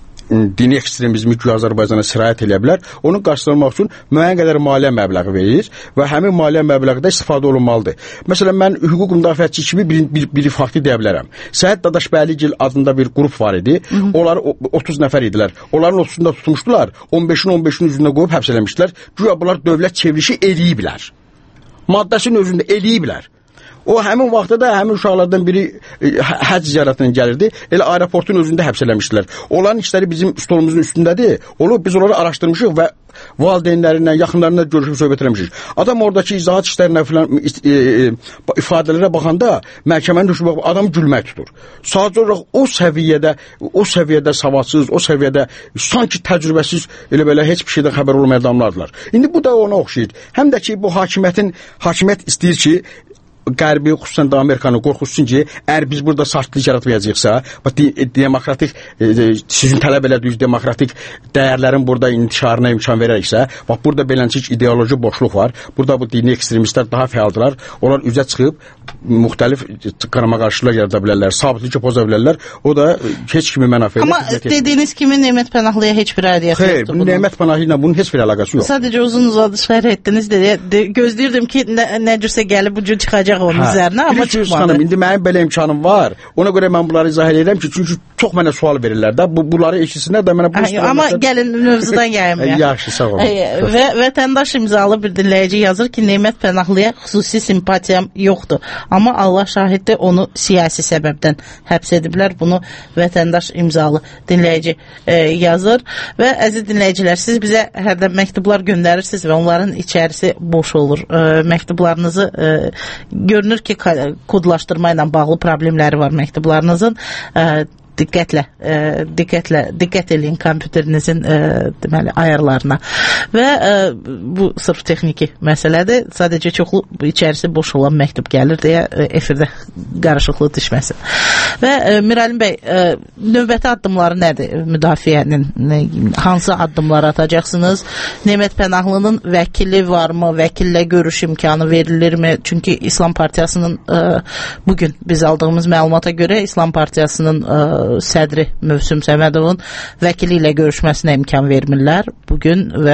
dini ekstremizmi güya Azərbaycana sirayət edə bilər. Onun qarşısını almaq üçün müəyyən qədər maliyyə məbləği verir və həmin maliyyə məbləğində istifadə olunmalıdır. Məsələn, mən hüquq müdafiəçisi kimi bir, bir, bir faktı deyə bilərəm. Səhət Dadaşbəygil adında bir qrup var idi. Hı -hı. Onlar otuz nəfər idilər. Onların otuzunda tutmuşdular. on beşini on beşinin üzrünə qoyub həbs eləmişdilər. Güya bunlar dövlət çevrilişi eləyiblər. Maddəsinin özündə eləyiblər. O həmin vaxtda da həmin uşaqlardan biri e, həc ziyarətindən gəlirdi. Elə aeroportun özündə həbs eləmişdilər. Onların işləri bizim stolumuzun üstündədir. Onu biz onları araşdırmışıq və valideynlərindən, yaxınlarından görüşüb söhbət eləmişik. Adam oradakı izahat işlərinə filan e, e, ifadelərə baxanda məhkəmənin hökmü adam gülmək tutur. Sadəcə olaraq o səviyyədə, o səviyyədə savadsız, o səviyyədə sanki təcrübəsiz elə belə heç bir şeydən xəbər olmayan adamlardılar. İndi bu da ona oxşayır. Həm də ki bu hakimiyyətin hakimiyyət istəyir ki, Qərbi, xüsusən də Amerikanı qorxusun ki, əgər biz burada saçlıq yaratmayacaqsa, demokratik, sizin tələb elədiyiniz demokratik dəyərlərin burada intişarına imkan verərəksə, bax, burada beləncik ideoloji boşluq var, burada bu dini ekstremistlər daha fəaldılar, onlar üzə çıxıb, müxtəlif qanama qarşılar yarada bilərlər, sabitlikə poza bilərlər, o da heç kimi mənafəyə. Amma dediyiniz kimi Nemət Pənahlıya heç bir aidiyyəti yoxdur. Xeyr, bu Nemət Pənahlı ilə bunun heç bir əlaqəsi yox. Sadəcə uzun uzadı şərh etdiniz, gözləyirdim ki, nə cürsə gəlib bu cür çıxacaq onun hə. üzərinə, amma çıxmadı. Xanım, indi mənim belə imkanım var. Ona görə mən bunları izah edirəm ki, çünki çox mənə sual verirlər də. Bu bunları eşitsinlər də mənə bu Ay, amma məsələ... gəlin mövzudan yayınmayaq. Yaxşı, sağ olun. Və vətəndaş imzalı bir dinləyici yazır ki, Nemət Pənahlıya xüsusi simpatiyam yoxdur. Amma Allah şahiddir, onu siyasi səbəbdən həbs ediblər. Bunu vətəndaş imzalı dinləyici e, yazır. Və əziz dinləyicilər, siz bizə hərdən məktublar göndərirsiniz və onların içərisi boş olur. E, məktublarınızı e, görünür ki, kodlaşdırma ilə bağlı problemləri var məktublarınızın. E, diqqətlə, e, diqqətlə, diqqət eləyin kompüterinizin e, deməli ayarlarına. Və e, bu sırf texniki məsələdir. Sadəcə çoxlu içərisi boş olan məktub gəlir deyə e, efirdə qarışıqlıq düşməsin. Və e, Miralim bəy, e, növbəti addımları nədir müdafiənin? Ne, hansı addımlar atacaqsınız? Nemət Pənahlı'nın vəkili varmı? Vəkillə görüş imkanı verilirmi? Çünki İslam Partiyasının e, bugün biz aldığımız məlumata görə İslam Partiyasının e, sədri Mövsüm Səmədovun vəkili ilə görüşməsinə imkan vermirlər bugün və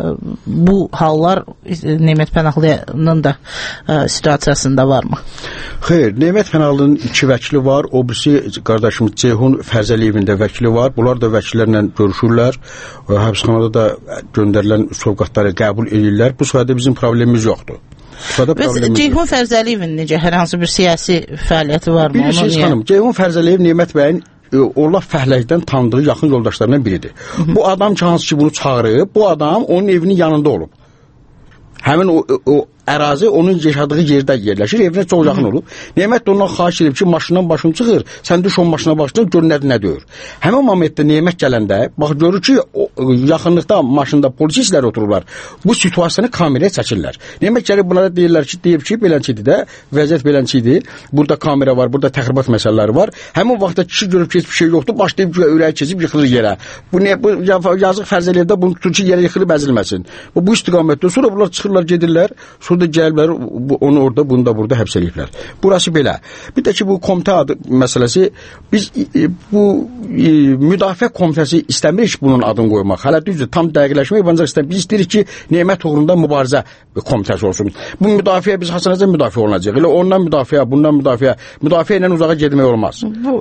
bu hallar Nemət Pənahlı'nın da ə, situasiyasında varmı? Xeyr, Nemət Pənahlı'nın iki vəkili var, o birisi qardaşımız Ceyhun Fərzəliyevin də vəkili var. Bunlar da vəkillərlə görüşürlər. Həbsxanada da göndərilən sovqatları qəbul edirlər. Bu sayədə bizim problemimiz yoxdur. Bəs Ceyhun Fərzəliyevin necə, hər hansı bir siyasi fəaliyyəti varmı? Bilirsiniz xanım, Ceyhun Fərzəliyev Nemət bəyin onlar fəhləkdən tanıdığı yaxın yoldaşlarından biridir. Hı -hı. Bu adam ki, hansı ki bunu çağırıb, bu adam onun evinin yanında olub. Həmin o, o ərazi onun yaşadığı yerdə yerləşir, evinə çox yaxın olub. Nemət də ondan xahiş edib ki, maşından başın çıxır, sən düş o maşına başdan gör nədir, nə deyir. Həmin momentdə Nemət gələndə, bax görür ki, o, yaxınlıqda maşında polislər otururlar. Bu situasiyanı kameraya çəkirlər. Nemət gəlib bunlara deyirlər ki, deyib ki, beləncidir də, vəziyyət beləncidir. Burada kamera var, burada təxribat məsələləri var. Həmin vaxtda kişi görüb ki, heç bir şey yoxdur, başlayıb ki, ürəyi keçib yıxılır yerə. Bu ne bu yazıq fərzəliyədə bunu tutur ki, yerə yıxılıb əzilməsin. Bu, bu istiqamətdə sonra bunlar çıxırlar, gedirlər. Sonra gəliblər, onu orada, bunu da burada həbs ediblər. Burası belə. Bir də ki, bu komitə adı məsələsi, biz e, bu e, müdafiə komitəsi istəmirik bunun adını qoymaq. Hələ düzdür, tam dəqiqləşmək, ancaq istəmirik. Biz istəyirik ki, Nemət uğrunda mübarizə komitəsi olsun. Bu müdafiə biz hasanəcə müdafiə olunacaq. Elə ondan müdafiə, bundan müdafiə, müdafiə ilə uzağa getmək olmaz. Bu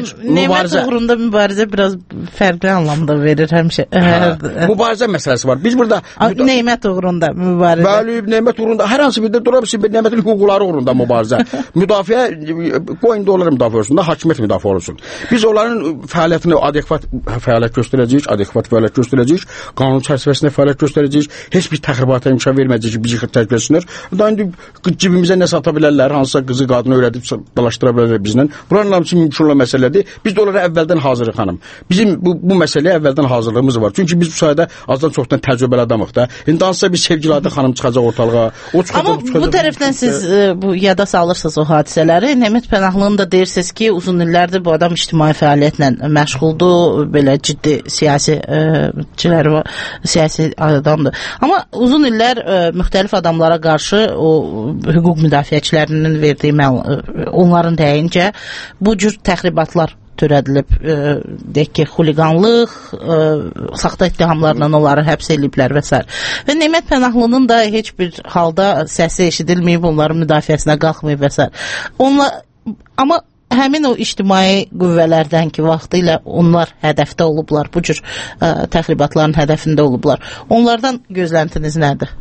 Nemət uğrunda mübarizə biraz fərqli anlamda verir həmişə. Hə, mübarizə məsələsi var. Biz burada Nemət uğrunda mübarizə. Bəli, Nemət uğrunda hər hansı bir də dura bilsin, Nemətin hüquqları uğrunda mübarizə. Müdafiə, qoyun da onların müdafiə olsun, da hakimiyyət müdafiə olsun. Biz onların fəaliyyətini adekvat fəaliyyət göstərəcəyik, adekvat fəaliyyət göstərəcəyik, qanun çərçivəsində fəaliyyət göstərəcəyik, heç bir təxribata imkan verməyəcəyik ki, bizi tərk etsinlər. Da indi cibimizə nə sata bilərlər, hansısa qızı qadını öyrədib dalaşdıra bilərlər bizlə. Buranın hamısı mümkün olan məsələdir. Biz də onlara əvvəldən hazırıq xanım. Bizim bu, bu məsələyə əvvəldən hazırlığımız var. Çünki biz bu sayədə azdan çoxdan təcrübəli adamıq da. İndi hansısa bir sevgiladı xanım çıxacaq ortalığa. O çıxacaq, amma çıxacaq, bu tərəfdən siz e, bu yada salırsınız o hadisələri. Nemət Pənahlı'nın da deyirsiniz ki, uzun illərdir bu adam ictimai fəaliyyətlə məşğuldur, belə ciddi siyasi çiləri var, siyasi adamdır. Amma uzun illər e, müxtəlif adamlara qarşı o hüquq müdafiəçilərinin verdiyi məl, onların dəyincə bu cür təxribatlar törədilib, e, deyək ki, xuliqanlıq, e, saxta ittihamlarla onları həbs ediblər və s. Və Nemət Pənahlı'nın da heç bir halda səsi eşidilməyib, onların müdafiəsinə qalxmayıb və s. Onla, amma həmin o ictimai qüvvələrdən ki, vaxtı ilə onlar hədəfdə olublar, bu cür e, təxribatların hədəfində olublar. Onlardan gözləntiniz nədir?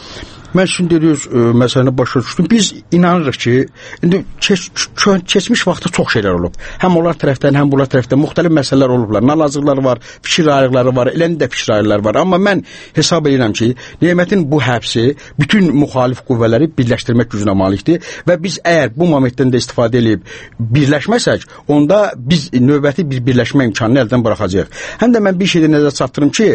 Mən şimdi deyirik, məsələni başa düşdüm. Biz inanırıq ki, indi keç, keçmiş vaxtda çox şeylər olub. Həm onlar tərəfdən, həm bunlar tərəfdən müxtəlif məsələlər olublar. Nalazıqları var, fikir ayrılıqları var, eləni də fikir ayrılıqları var. Amma mən hesab edirəm ki, Nemətin bu həbsi bütün müxalif qüvvələri birləşdirmək gücünə malikdir və biz əgər bu momentdən də istifadə edib birləşməsək, onda biz növbəti bir birləşmə imkanını əldən buraxacağıq. Həm də mən bir şeydə nəzər çatdırım ki,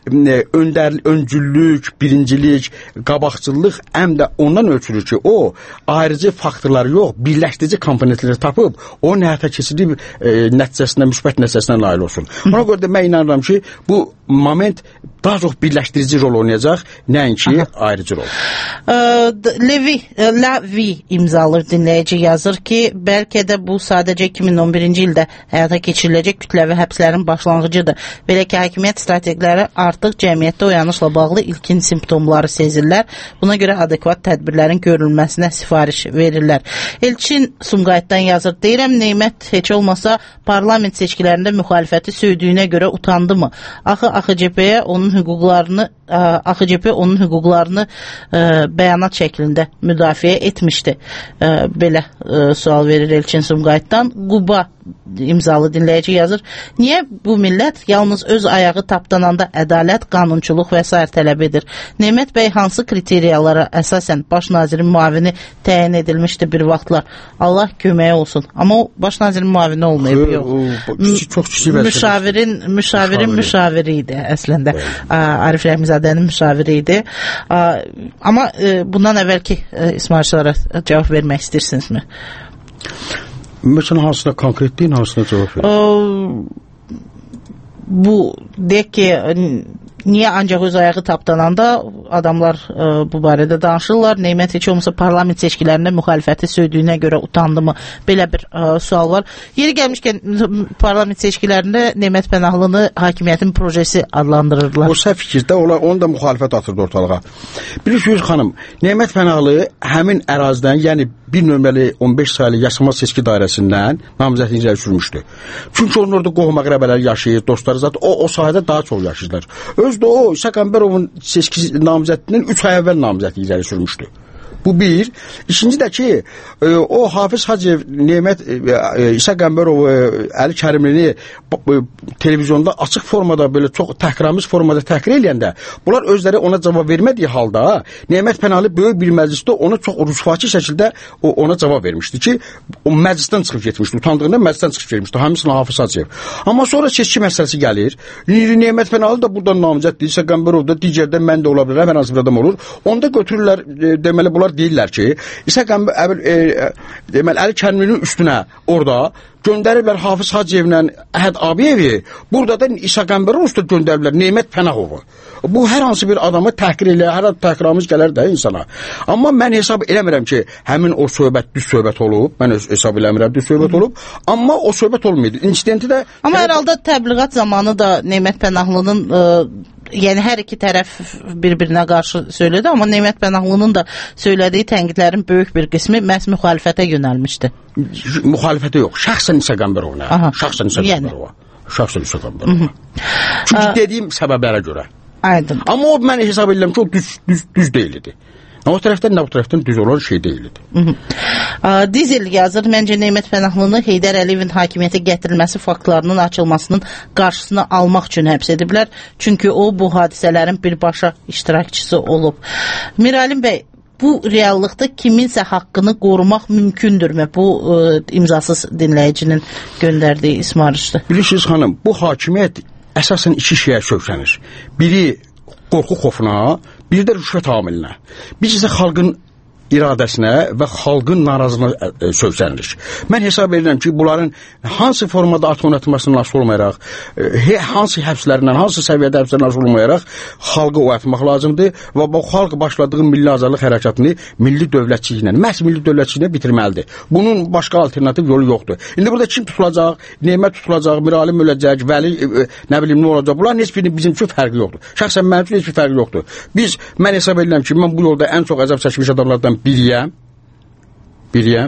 öndər, öncüllük, birincilik, qabaqçılıq həm də ondan ölçülür ki, o ayrıcı faktorları yox, birləşdirici komponentləri tapıb, o həyata keçirib e, nəticəsində, müsbət nəticəsinə nail olsun. Ona görə də mən inanıram ki, bu moment daha çox birləşdirici rol oynayacaq, nəinki ayrıcı rol. Levi, Lavi imzalı dinləyici yazır ki, bəlkə də bu sadəcə iki min on birinci ildə həyata keçiriləcək kütləvi həbslərin başlanğıcıdır. Belə ki, hakimiyyət strategiyaları artıq cəmiyyətdə oyanışla bağlı ilkin simptomları sezirlər. Buna görə adekvat tədbirlərin görülməsinə sifariş verirlər. Elçin Sumqayıtdan yazır, deyirəm, Nemət heç olmasa parlament seçkilərində müxalifəti söydüyünə görə utandı mı? Axı A X C P-yə onun hüquqlarını A X C P onun hüquqlarını ə, bəyanat şəklində müdafiə etmişdi. Ə, belə ə, sual verir Elçin Sumqayıtdan. Quba imzalı dinləyici yazır. Niyə bu millət yalnız öz ayağı tapdananda ədalət, qanunçuluq və s. tələb edir? Nemət bəy hansı kriteriyalara əsasən baş nazirin müavini təyin edilmişdi bir vaxtlar? Allah köməyi olsun. Amma o baş nazirin müavini olmayıb, yox. Çox kiçik müşavirin, müşavirin müşaviri idi əslində. Arif Rəhmizadənin müşaviri idi. Amma bundan əvvəlki İsmail cavab vermək istəyirsinizmi? Məsələn, hansına konkret deyin, hansına cavab verin? Bu, deyək ki, niyə ancaq öz ayağı tapdananda adamlar ə, bu barədə danışırlar? Nemət heç olmasa parlament seçkilərində müxalifəti söydüyünə görə utandı mı? Belə bir ə, sual var. Yeri gəlmişkən parlament seçkilərində Nemət Pənahlı'nı hakimiyyətin projesi adlandırırlar. O səhv fikirdə, onu da müxalifət atırdı ortalığa. Bilirsiniz xanım, Nemət Pənahlı həmin ərazidən, yəni bir nömrəli on beş sayılı yaşama seçki dairəsindən namizədliyi irəli sürmüşdü. Çünki onun orada qohum əqrəbələr yaşayır, dostları zaten o, o sahədə daha çox yaşayırlar. Öz də o İshak Əmbərovun seçki namizədliyindən üç ay əvvəl namizədliyi irəli sürmüşdü. Bu bir. İkinci də ki, e, o Hafiz Hacıyev, Nemət e, İsa Qəmbərov, e, Əli Kərimlini e, televizyonda açıq formada, belə çox təhqiramiz formada təhqir eləyəndə, bunlar özləri ona cavab vermədiyi halda, Nemət Pənahlı böyük bir məclisdə ona çox rüsvaki şəkildə o, ona cavab vermişdi ki, o məclisdən çıxıb getmişdi, utandığında məclisdən çıxıb getmişdi, həmçinin Hafiz Hacıyev. Amma sonra seçki məsələsi gəlir, Nemət Pənahlı da buradan namizəddir, İsa Qəmbərov da, digərdən mən də ola bilərəm, hər hansı bir adam olur. Onda götürürlər, e, deməli bunlar deyirlər ki, İsa Qəmbər, e, e, deməli Əli Kərimlinin üstünə orada göndəriblər Hafiz Hacıyevlə Əhəd Abiyevi, burada da İsa Qəmbərov üstə göndəriblər Nemət Pənahovu. Bu hər hansı bir adamı təhqir elə, hər ad təhqiramiz gələr də insana. Amma mən hesab eləmirəm ki, həmin o söhbət düz söhbət olub, mən hesab eləmirəm düz söhbət olub, amma o söhbət olmaydı. İnsidenti də... Amma hər halda təbliğat zamanı da Nemət Pənahlının, ə, yəni hər iki tərəf bir-birinə qarşı söylədi, amma Nemət Pənahlının da söylədiyi tənqidlərin böyük bir qismi məhz müxalifətə yönəlmişdi. Müxalifətə yox, şəxsən İsa Qəmbərovuna. Şəxsən İsa Qəmbərova. Şəxsən İsa Qəmbərova. Çünki dediyim səbəblərə görə. Aydın. Amma o mən hesab edirəm ki, o düz, düz, düz deyil idi. O tərəfdən, nə o tərəfdən düz olan şey deyil idi. Dizel yazır, məncə Nemət Pənahlını Heydər Əliyevin hakimiyyətə gətirilməsi faktlarının açılmasının qarşısını almaq üçün həbs ediblər. Çünki o, bu hadisələrin birbaşa iştirakçısı olub. Miralim bəy, bu reallıqda kiminsə haqqını qorumaq mümkündürmü? Bu ə, imzasız dinləyicinin göndərdiyi ismarışdır. Bilirsiniz xanım, bu hakimiyyət əsasən iki şeyə sökənir. Biri qorxu xofuna, biri də rüşvət amilinə. Biz isə xalqın iradəsinə və xalqın narazılığına söksənilir. Mən hesab edirəm ki, bunların hansı formada at oynatmasından asılı olmayaraq, hansı həbslərindən, hansı səviyyədə həbslərindən asılı olmayaraq xalqı oyatmaq lazımdır və bu xalq başladığı milli azadlıq hərəkatını milli dövlətçiliklə, məhz milli dövlətçiliklə bitirməlidir. Bunun başqa alternativ yolu yoxdur. İndi burada kim tutulacaq, Nemət tutulacaq, Miralim öləcək, Vəli, nə bilim, nə olacaq? Bunların heç birinin bizim üçün fərqi yoxdur. Şəxsən mənim üçün heç bir fərqi yoxdur. Biz, mən hesab edirəm ki, mən bu yolda ən çox əzab çəkmiş adamlardan biriyəm, biriyəm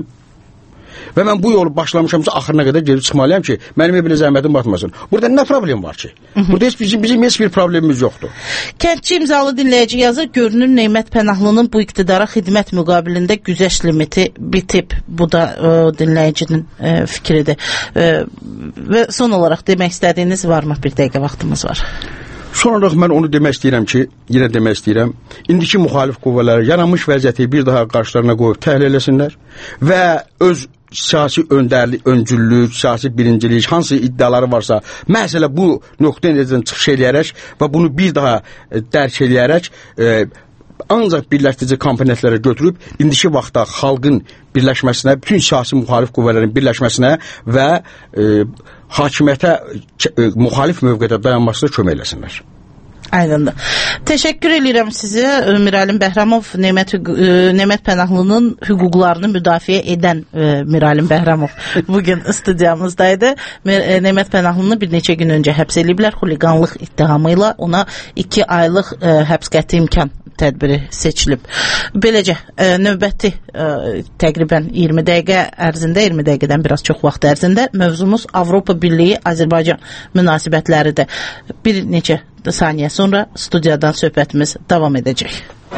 və mən bu yolu başlamışamsa axırına qədər gedib çıxmalıyam ki, mənim belə zəhmətim batmasın. Burada nə problem var ki? Burada heç bizim, bizim heç bir problemimiz yoxdur. Kəndçi imzalı dinləyici yazır, görünür Nemət Pənahlının bu iqtidara xidmət müqabilində güzəşt limiti bitib. Bu da ə, dinləyicinin ə, fikridir. Ə, və son olaraq demək istədiyiniz varmı? Bir dəqiqə vaxtımız var. Son olaraq mən onu demək istəyirəm ki, yenə demək istəyirəm, indiki müxalif qüvvələri yaranmış vəziyyəti bir daha qarşılarına qoyub təhlil eləsinlər və öz siyasi öndərlik, öncüllük, siyasi birincilik, hansı iddiaları varsa, məsələ bu nöqtə nəzərdən çıxış eləyərək və bunu bir daha dərk eləyərək, e, ancaq birləşdirici komponentlərə götürüb, indiki vaxtda xalqın birləşməsinə, bütün siyasi müxalif qüvvələrin birləşməsinə və e, hakimiyyətə e, müxalif mövqedə dayanmasına kömək eləsinlər. Aydındır. Təşəkkür edirəm sizə. Miralim Bəhramov, Nemət, Nemət Pənahlının hüquqlarını müdafiə edən Miralim Bəhramov bugün studiyamızdaydı. Nemət Pənahlını bir neçə gün öncə həbs ediblər. Xuliqanlıq ittihamıyla ona iki aylıq həbs qəti imkan tədbiri seçilib. Beləcə, növbəti təqribən iyirmi dəqiqə ərzində, iyirmi dəqiqədən biraz çox vaxt ərzində mövzumuz Avropa Birliyi Azərbaycan münasibətləridir. Bir neçə saniyə sonra studiyadan söhbətimiz davam edəcək.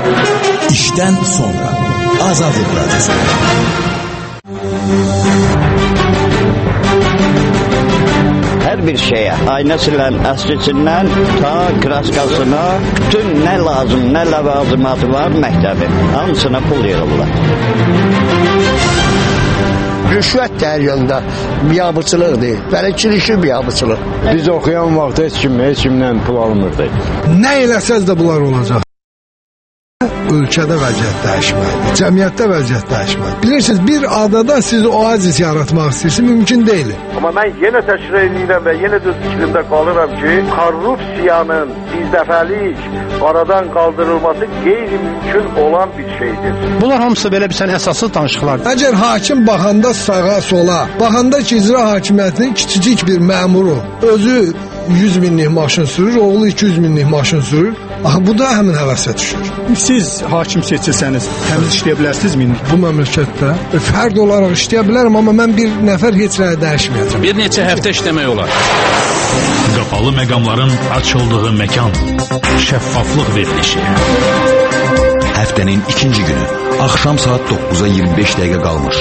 İşdən sonra Azadlıq Radyosu. Hər bir şeyə, ayna silən əskisindən ta kraskasına, bütün nə lazım, nə ləvazimatı var məktəbin, hamısına pul yığırlar. Rüşvət dərgəndə biabıçılıqdır, bələdçilikli biabıçılıq. Biz oxuyan vaxt heç kim, heç kimdən pul almırdı. Nə eləsəz də bunlar olacaq. Ölkədə vəziyyət dəyişməlidir, cəmiyyətdə vəziyyət dəyişməlidir. Bilirsiniz, bir adada siz oazis yaratmaq istəyirsiniz, mümkün deyil. Amma mən yenə təşkil edirəm və yenə də fikrimdə qalıram ki, korrupsiyanın birdəfəlik aradan qaldırılması qeyri-mümkün olan bir şeydir. Bunlar hamısı belə bir sən əsaslı danışıqlardır. Əgər hakim baxanda sağa sola, baxanda ki, icra hakimiyyətinin kiçicik bir məmuru özü yüz minlik maşın sürür, oğlu iki yüz minlik maşın sürür. Aha, bu da həmin həvəsə düşür. Siz hakim seçilsəniz, təmiz işləyə bilərsiniz mi? Bu məmləkətdə fərd olaraq işləyə bilərəm, amma mən bir nəfər heç nəyə dəyişməyəcəm. Bir neçə həftə işləmək olar. Qapalı məqamların açıldığı məkan, şəffaflıq verilişi. Həftənin ikinci günü, axşam saat dokkuza iyirmi beş dəqiqə qalmış.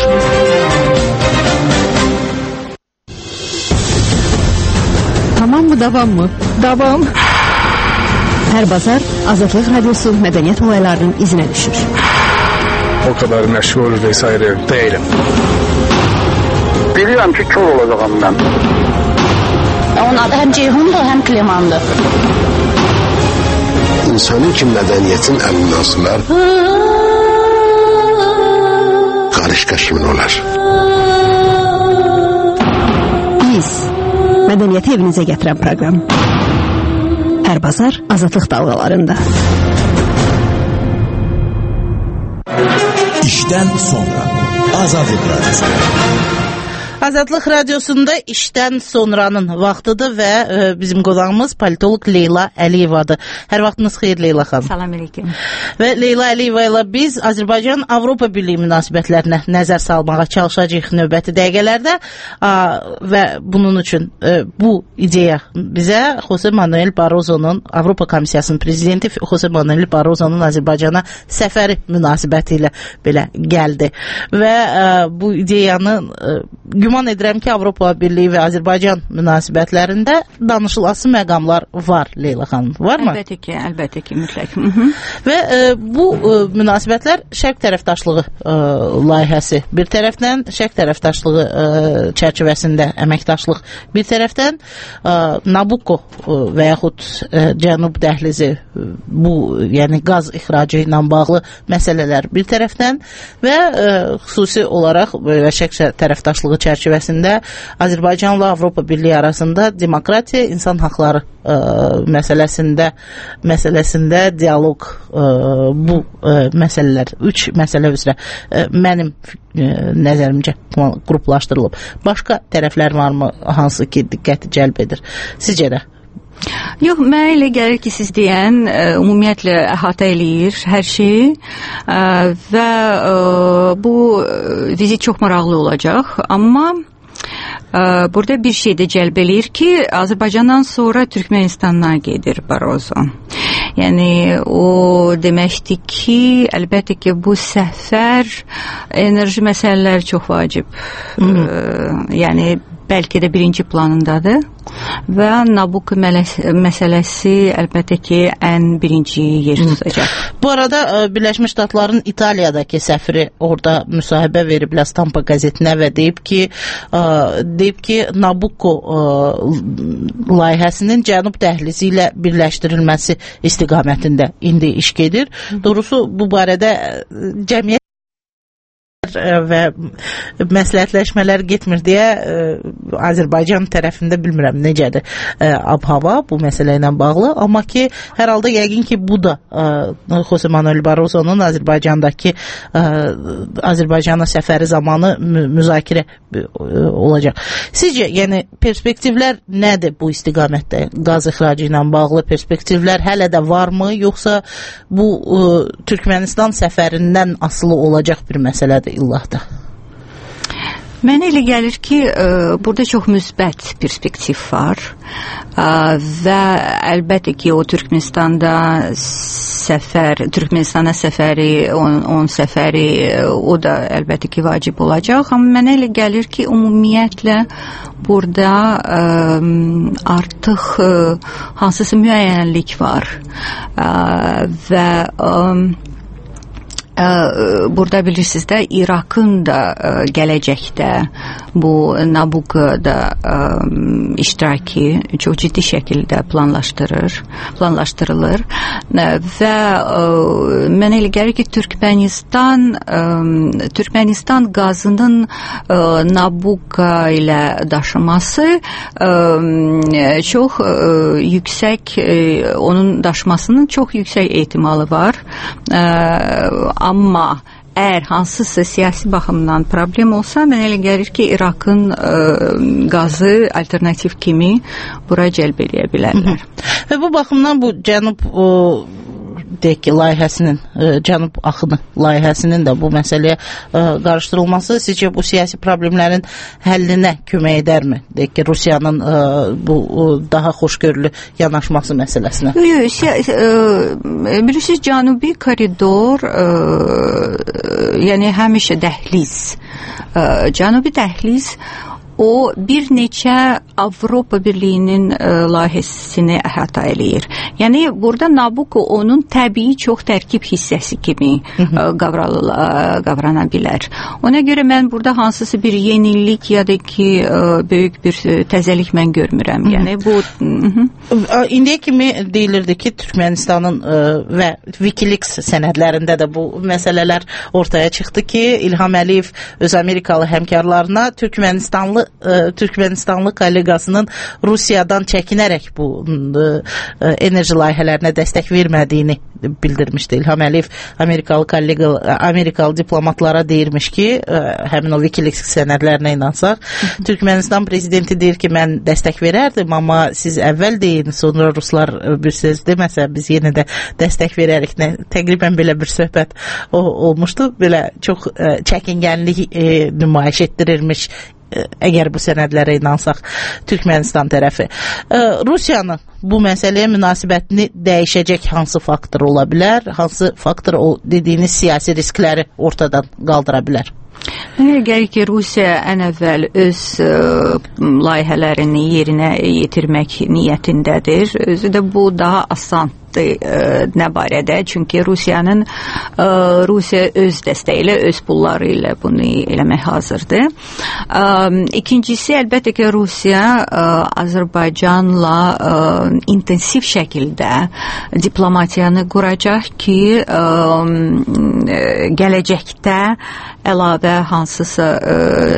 Tamam mı, davam mı? Davam. Hər bazar Azadlıq Radiosu mədəniyyət olaylarının izinə düşür. O kadar məşğul vesaire değilim. Biliyorum ki kör olacağım ben. Onun adı həm Ceyhundur, həm Klemandır. İnsanın ki mədəniyyətin əminasılar qarışqa kimin olar? Biz mədəniyyəti evinizə gətirən proqram. Hər bazar Azadlıq dalğalarında. İşdən sonra Azadlıq Radyosu. Azadlıq Radiosunda işdən sonranın vaxtıdır və e, bizim qonağımız politolog Leyla Əliyevadır. Hər vaxtınız xeyir Leyla xanım. Salam əleykum. Və Leyla Əliyeva ilə biz Azərbaycan-Avropa Birliyi münasibətlərinə nəzər salmağa çalışacağıq növbəti dəqiqələrdə a, və bunun üçün e, bu ideya bizə Jose Manuel Barroso'nun, Avropa Komissiyasının prezidenti Jose Manuel Barroso'nun Azərbaycana səfəri münasibəti ilə belə gəldi. Və e, bu ideyanı e, güman edirəm ki, Avropa Birliyi və Azərbaycan münasibətlərində danışılası məqamlar var Leyla xanım, varmı? Əlbəttə ki, əlbəttə ki, mütləq. Hı -hı. Və e, bu e, münasibətlər şərq tərəfdaşlığı e, layihəsi bir tərəfdən, şərq tərəfdaşlığı e, çərçivəsində əməkdaşlıq bir tərəfdən, e, Nabucco e, və yaxud e, Cənub dəhlizi e, bu, yəni qaz ixracı ilə bağlı məsələlər bir tərəfdən və e, xüsusi olaraq və şərq tərəfdaşlığı çərçivəsində Azərbaycanla Avropa Birliyi arasında demokratiya, insan haqları ə, məsələsində məsələsində dialoq ə, bu ə, məsələlər, üç məsələ üzrə ə, mənim ə, nəzərimcə qruplaşdırılıb. Başqa tərəflər varmı, hansı ki diqqəti cəlb edir? Sizcə də? Yox, mənə elə gəlir ki, siz deyən ə, ümumiyyətlə əhatə eləyir hər şeyi ə, və ə, bu vizit çox maraqlı olacaq, amma ə, burada bir şey də cəlb eləyir ki, Azərbaycandan sonra Türkmenistandan gedir Barroso. Yəni o deməkdir ki, əlbəttə ki, bu səfər enerji məsələləri çox vacib. Ə, yəni bəlkə də birinci planındadır və Nabucco məsələsi əlbəttə ki, ən birinci yer tutacaq. Bu arada Birləşmiş Ştatların İtaliyadakı səfiri orada müsahibə verib La Stampa qəzetinə və deyib ki, ə, deyib ki, Nabucco ə, layihəsinin Cənub dəhlizi ilə birləşdirilməsi istiqamətində indi iş gedir. Doğrusu bu barədə cəmiyyət və məsləhətləşmələr getmir deyə ə, Azərbaycan tərəfində bilmirəm necədir ə, ab-hava bu məsələ ilə bağlı, amma ki hər halda yəqin ki bu da ə, Jose Manuel Barroso'nun Azərbaycandakı ə, Azərbaycana səfəri zamanı mü müzakirə ə, olacaq. Sizcə, yəni perspektivlər nədir bu istiqamətdə? Qaz ixracı ilə bağlı perspektivlər hələ də varmı, yoxsa bu ə, Türkmenistan səfərindən asılı olacaq bir məsələdir illahda? Mənə elə gəlir ki, ə, burada çox müsbət perspektiv var ə, və əlbəttə ki, o Türkmenistanda səfər, Türkmenistana səfəri, on, on səfəri, o da əlbəttə ki, vacib olacaq, amma mənə elə gəlir ki, ümumiyyətlə burada ə, artıq ə, hansısa müəyyənlik var ə, və ə, burada bilirsiniz də İraqın da ə, gələcəkdə bu Nabucco'da ə, iştiraki çox ciddi şəkildə planlaşdırır, planlaşdırılır ə, və ə, mənə elə gəlir ki, Türkmenistan ə, Türkmenistan qazının ə, Nabucco ilə daşıması ə, çox ə, yüksək ə, onun daşımasının çox yüksək ehtimalı var. Ə, Amma əgər hansısa siyasi baxımdan problem olsa, mən elə gəlir ki, İraqın ə, qazı alternativ kimi bura cəlb eləyə bilərlər. Və bu baxımdan bu Cənub o, deyək ki, layihəsinin, ə, Cənub axını layihəsinin də bu məsələyə ə, qarışdırılması sizcə bu siyasi problemlərin həllinə kömək edərmi? Deyək ki, Rusiyanın ə, bu ə, daha xoşgörülü yanaşması məsələsinə. Yox, yox, bilirsiniz, Cənubi koridor ə, yəni həmişə dəhliz. Ə, Cənubi dəhliz o bir neçə Avropa Birliyinin ə, layihəsini əhatə eləyir. Yəni burada Nabucco onun təbii çox tərkib hissəsi kimi ə, qavrana bilər. Ona görə mən burada hansısa bir yenilik ya da ki ə, böyük bir təzəlik mən görmürəm. Yəni bu Hı-hı. İndiyə kimi deyilirdi ki, Türkmenistanın ə, və WikiLeaks sənədlərində də bu məsələlər ortaya çıxdı ki, İlham Əliyev öz Amerikalı həmkarlarına Türkmenistanlı ə, Türkmenistanlı kollegasının Rusiyadan çəkinərək bu ə, enerji layihələrinə dəstək vermədiyini bildirmişdi. İlham Əliyev Amerikalı kollega, Amerikalı diplomatlara deyirmiş ki, ə, həmin o WikiLeaks sənədlərinə inansaq, Türkmenistan prezidenti deyir ki, mən dəstək verərdim, amma siz əvvəl deyin, sonra ruslar bir söz deməsə, biz yenə də dəstək verərik. Nə, təqribən belə bir söhbət o, olmuşdu. Belə çox ə, çəkingənlik ə, nümayiş etdirirmiş, əgər bu sənədlərə inansaq Türkmenistan tərəfi. Rusiyanın bu məsələyə münasibətini dəyişəcək hansı faktor ola bilər? Hansı faktor o dediyiniz siyasi riskləri ortadan qaldıra bilər? Gəlir ki, Rusiya ən əvvəl öz ə, layihələrini yerinə yetirmək niyyətindədir. Özü də bu daha asandır nə barədə? Çünki Rusiyanın ə, Rusiya öz dəstəyi ilə, öz pulları ilə bunu eləmək hazırdır. Ə, ikincisi, əlbəttə ki, Rusiya ə, Azərbaycanla ə, intensiv şəkildə diplomatiyanı quracaq ki, ə, gələcəkdə əlavə hansısa ə,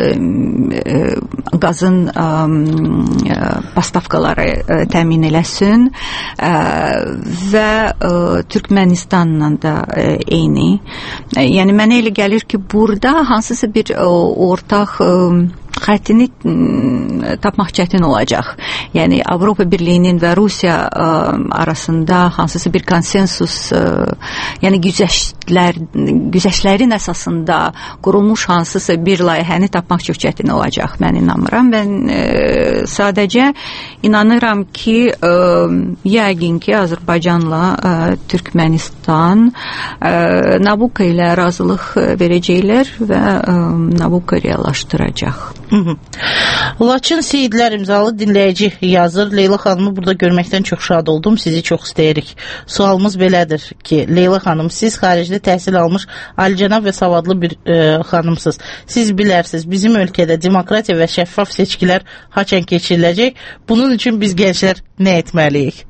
ə, qazın ə, pastavkaları ə, təmin eləsin ə, və ə, Türkmenistanla da ə, eyni. Ə, yəni mənə elə gəlir ki, burada hansısa bir ə, ortaq ə, xəttini tapmaq çətin olacaq. Yəni Avropa Birliyinin və Rusiya ə, arasında hansısa bir konsensus, ə, yəni güzəştlər, güzəştlərin əsasında qurulmuş hansısa bir layihəni tapmaq çox çətin olacaq. Mən inanmıram. Mən ə, sadəcə inanıram ki, ə, yəqin ki, Azərbaycanla ə, Türkmenistan ə, Nabucco ilə razılıq verəcəklər və ə, Nabucco reallaşdıracaq. Laçın Seyidlər imzalı dinləyici yazır. Leyla xanımı burada görməkdən çox şad oldum. Sizi çox istəyirik. Sualımız belədir ki, Leyla xanım, siz xaricdə təhsil almış alicənab və savadlı bir e, xanımsınız. Siz bilərsiniz, bizim ölkədə demokratiya və şəffaf seçkilər haçan keçiriləcək. Bunun üçün biz gənclər nə etməliyik?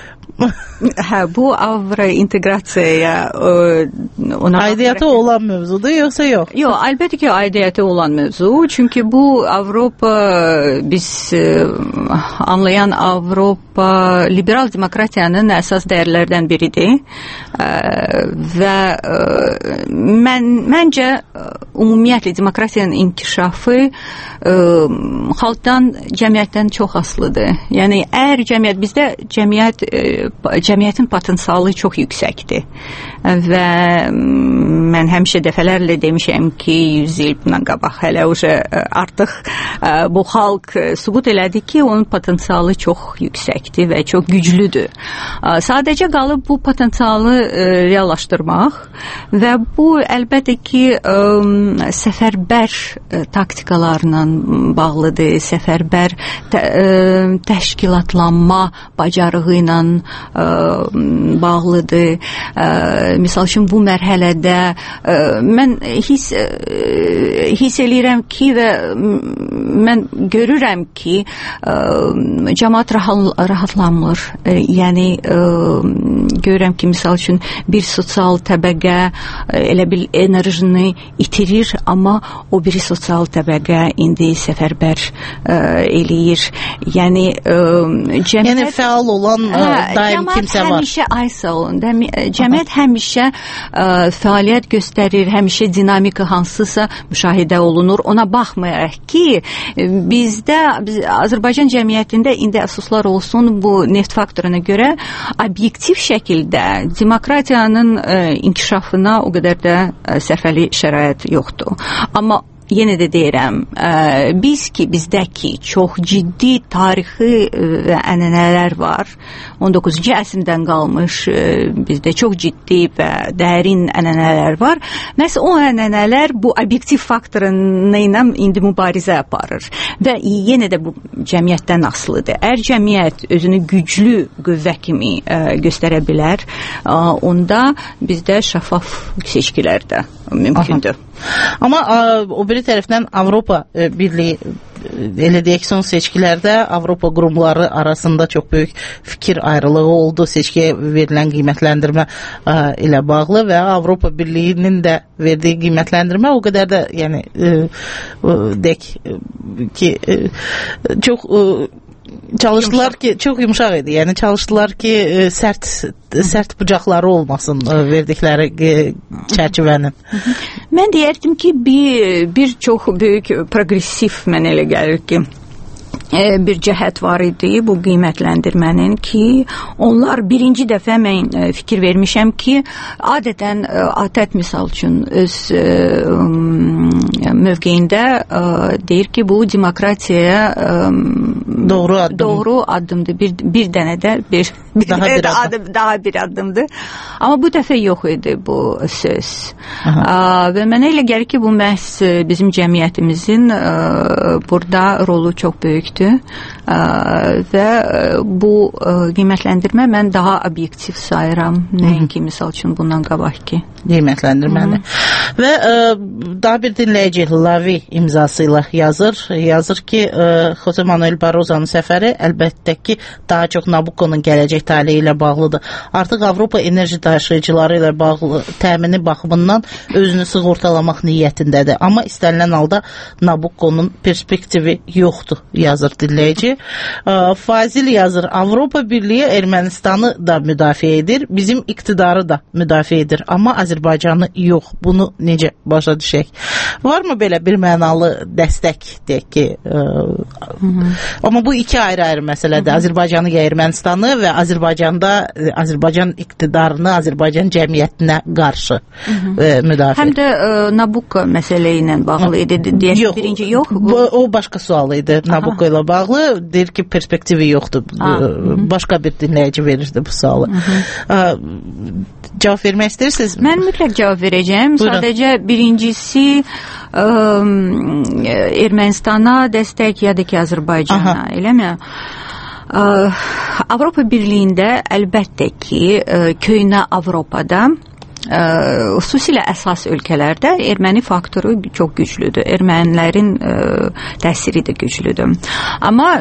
Hə, bu Avro inteqrasiyaya ona aidiyyəti olan mövzudur, yoxsa yox? Yox, əlbəttə ki, aidiyyəti olan mövzu. Çünki bu Avropa, biz anlayan Avropa liberal demokratiyanın əsas dəyərlərdən biridir. Və mən, məncə ümumiyyətlə demokratiyanın inkişafı xalqdan, cəmiyyətdən çox asılıdır. Yəni, əgər cəmiyyət, bizdə cəmiyyət cəmiyyətin potensialı çox yüksəkdir və mən həmişə dəfələrlə demişəm ki, yüz il bundan qabaq hələ artıq bu xalq sübut elədi ki, onun potensialı çox yüksəkdir və çox güclüdür. Sadəcə qalıb bu potensialı reallaşdırmaq və bu əlbəttə ki, səfərbər taktikalarla bağlıdır, səfərbər təşkilatlanma bacarığı ilə bağlıdır. Misal üçün bu mərhələdə mən hiss, hiss eləyirəm ki və mən görürəm ki cəmaat rahatlanmır. Yəni görürəm ki, misal üçün bir sosial təbəqə elə bil enerjini itirir, amma o biri sosial təbəqə indi səfərbər eləyir. Yəni cəmiyyət... Yəni fəal olan daim ki kimsə var. Həmişə ay sağ olun. Cəmiyyət həmişə ə, fəaliyyət göstərir, həmişə dinamika hansısa müşahidə olunur. Ona baxmayaraq ki, bizdə biz, Azərbaycan cəmiyyətində indi əfsuslar olsun bu neft faktoruna görə obyektiv şəkildə demokratiyanın ə, inkişafına o qədər də ə, sərfəli şərait yoxdur. Amma yenə də deyirəm, ə, biz ki, bizdəki çox ciddi tarixi və ənənələr var. on doqquzuncu əsrdən qalmış ə, bizdə çox ciddi və dərin ənənələr var. Məhz o ənənələr bu obyektiv faktoruna ilə indi mübarizə aparır. Və yenə də bu cəmiyyətdən asılıdır. Əgər cəmiyyət özünü güclü qüvvə kimi ə, göstərə bilər, ə, onda bizdə şəffaf seçkilər də mümkündür. Aha. Amma ə, o biri tərəfdən Avropa ə, Birliyi elə deyək son seçkilərdə Avropa qurumları arasında çox böyük fikir ayrılığı oldu seçkiyə verilən qiymətləndirmə ə, ilə bağlı və Avropa Birliyinin də verdiyi qiymətləndirmə o qədər də yəni ə, ə, deyək ki ə, çox ə, çalışdılar yumuşaq. Ki çox yumşaq idi. Yəni çalışdılar ki sərt sərt bucaqları olmasın verdikləri çərçivənin. Mən deyərdim ki bir bir çox böyük progressiv mən elə gəlir ki bir cəhət var idi bu qiymətləndirmənin ki, onlar birinci dəfə mən fikir vermişəm ki, adətən ATƏT misal üçün öz ə, mövqeyində ə, deyir ki, bu demokratiyaya ə, doğru addım. Doğru addımdır. Bir, bir dənə də bir, bir, daha, bir addım. adım, daha bir addımdır. Amma bu dəfə yox idi bu söz. Ə, və mənə elə gəlir ki, bu məhz bizim cəmiyyətimizin ə, burada rolu çox böyükdür. Ə, və bu ə, qiymətləndirmə mən daha obyektiv sayıram. Nəinki misal üçün bundan qabaq ki. Qiymətləndirməni. Və ə, daha bir dinləyici Lavi imzası ilə yazır. Yazır ki, ə, Jose Manuel Barroza'nın səfəri əlbəttə ki, daha çox Nabucco'nun gələcək taleyi ilə bağlıdır. Artıq Avropa enerji daşıyıcıları ilə bağlı təmini baxımından özünü sığortalamaq niyyətindədir. Amma istənilən halda Nabucco'nun perspektivi yoxdur, yazır dinləyici. Fazil yazır, Avropa Birliyi Ermənistanı da müdafiə edir, bizim iqtidarı da müdafiə edir, amma Azərbaycanı yox. Bunu necə başa düşək? Varmı belə bir mənalı dəstək, deyək ki, ə, amma bu iki ayrı-ayrı məsələdir. Azərbaycanı ya Ermənistanı və Azərbaycanda Azərbaycan iqtidarını Azərbaycan cəmiyyətinə qarşı ə, müdafiə. Həm də ə, Nabucco məsələ ilə bağlı idi. Deyək, yox, birinci yox. Bu, o başqa sual idi. Nabucco ilə bağlı deyir ki, perspektivi yoxdur. Aha. Başqa bir dinləyici verirdi bu sualı. Aha. Cavab vermək istəyirsiniz? Mən mütləq cavab verəcəm. Buyurun. Sadəcə birincisi ə, Ermənistana dəstək ya da ki Azərbaycana, eləmi? Ə, Avropa Birliyində əlbəttə ki ə, köhnə Avropada Ə, xüsusilə əsas ölkələrdə erməni faktoru çox güclüdür. Ermənilərin ə, təsiri də güclüdür. Amma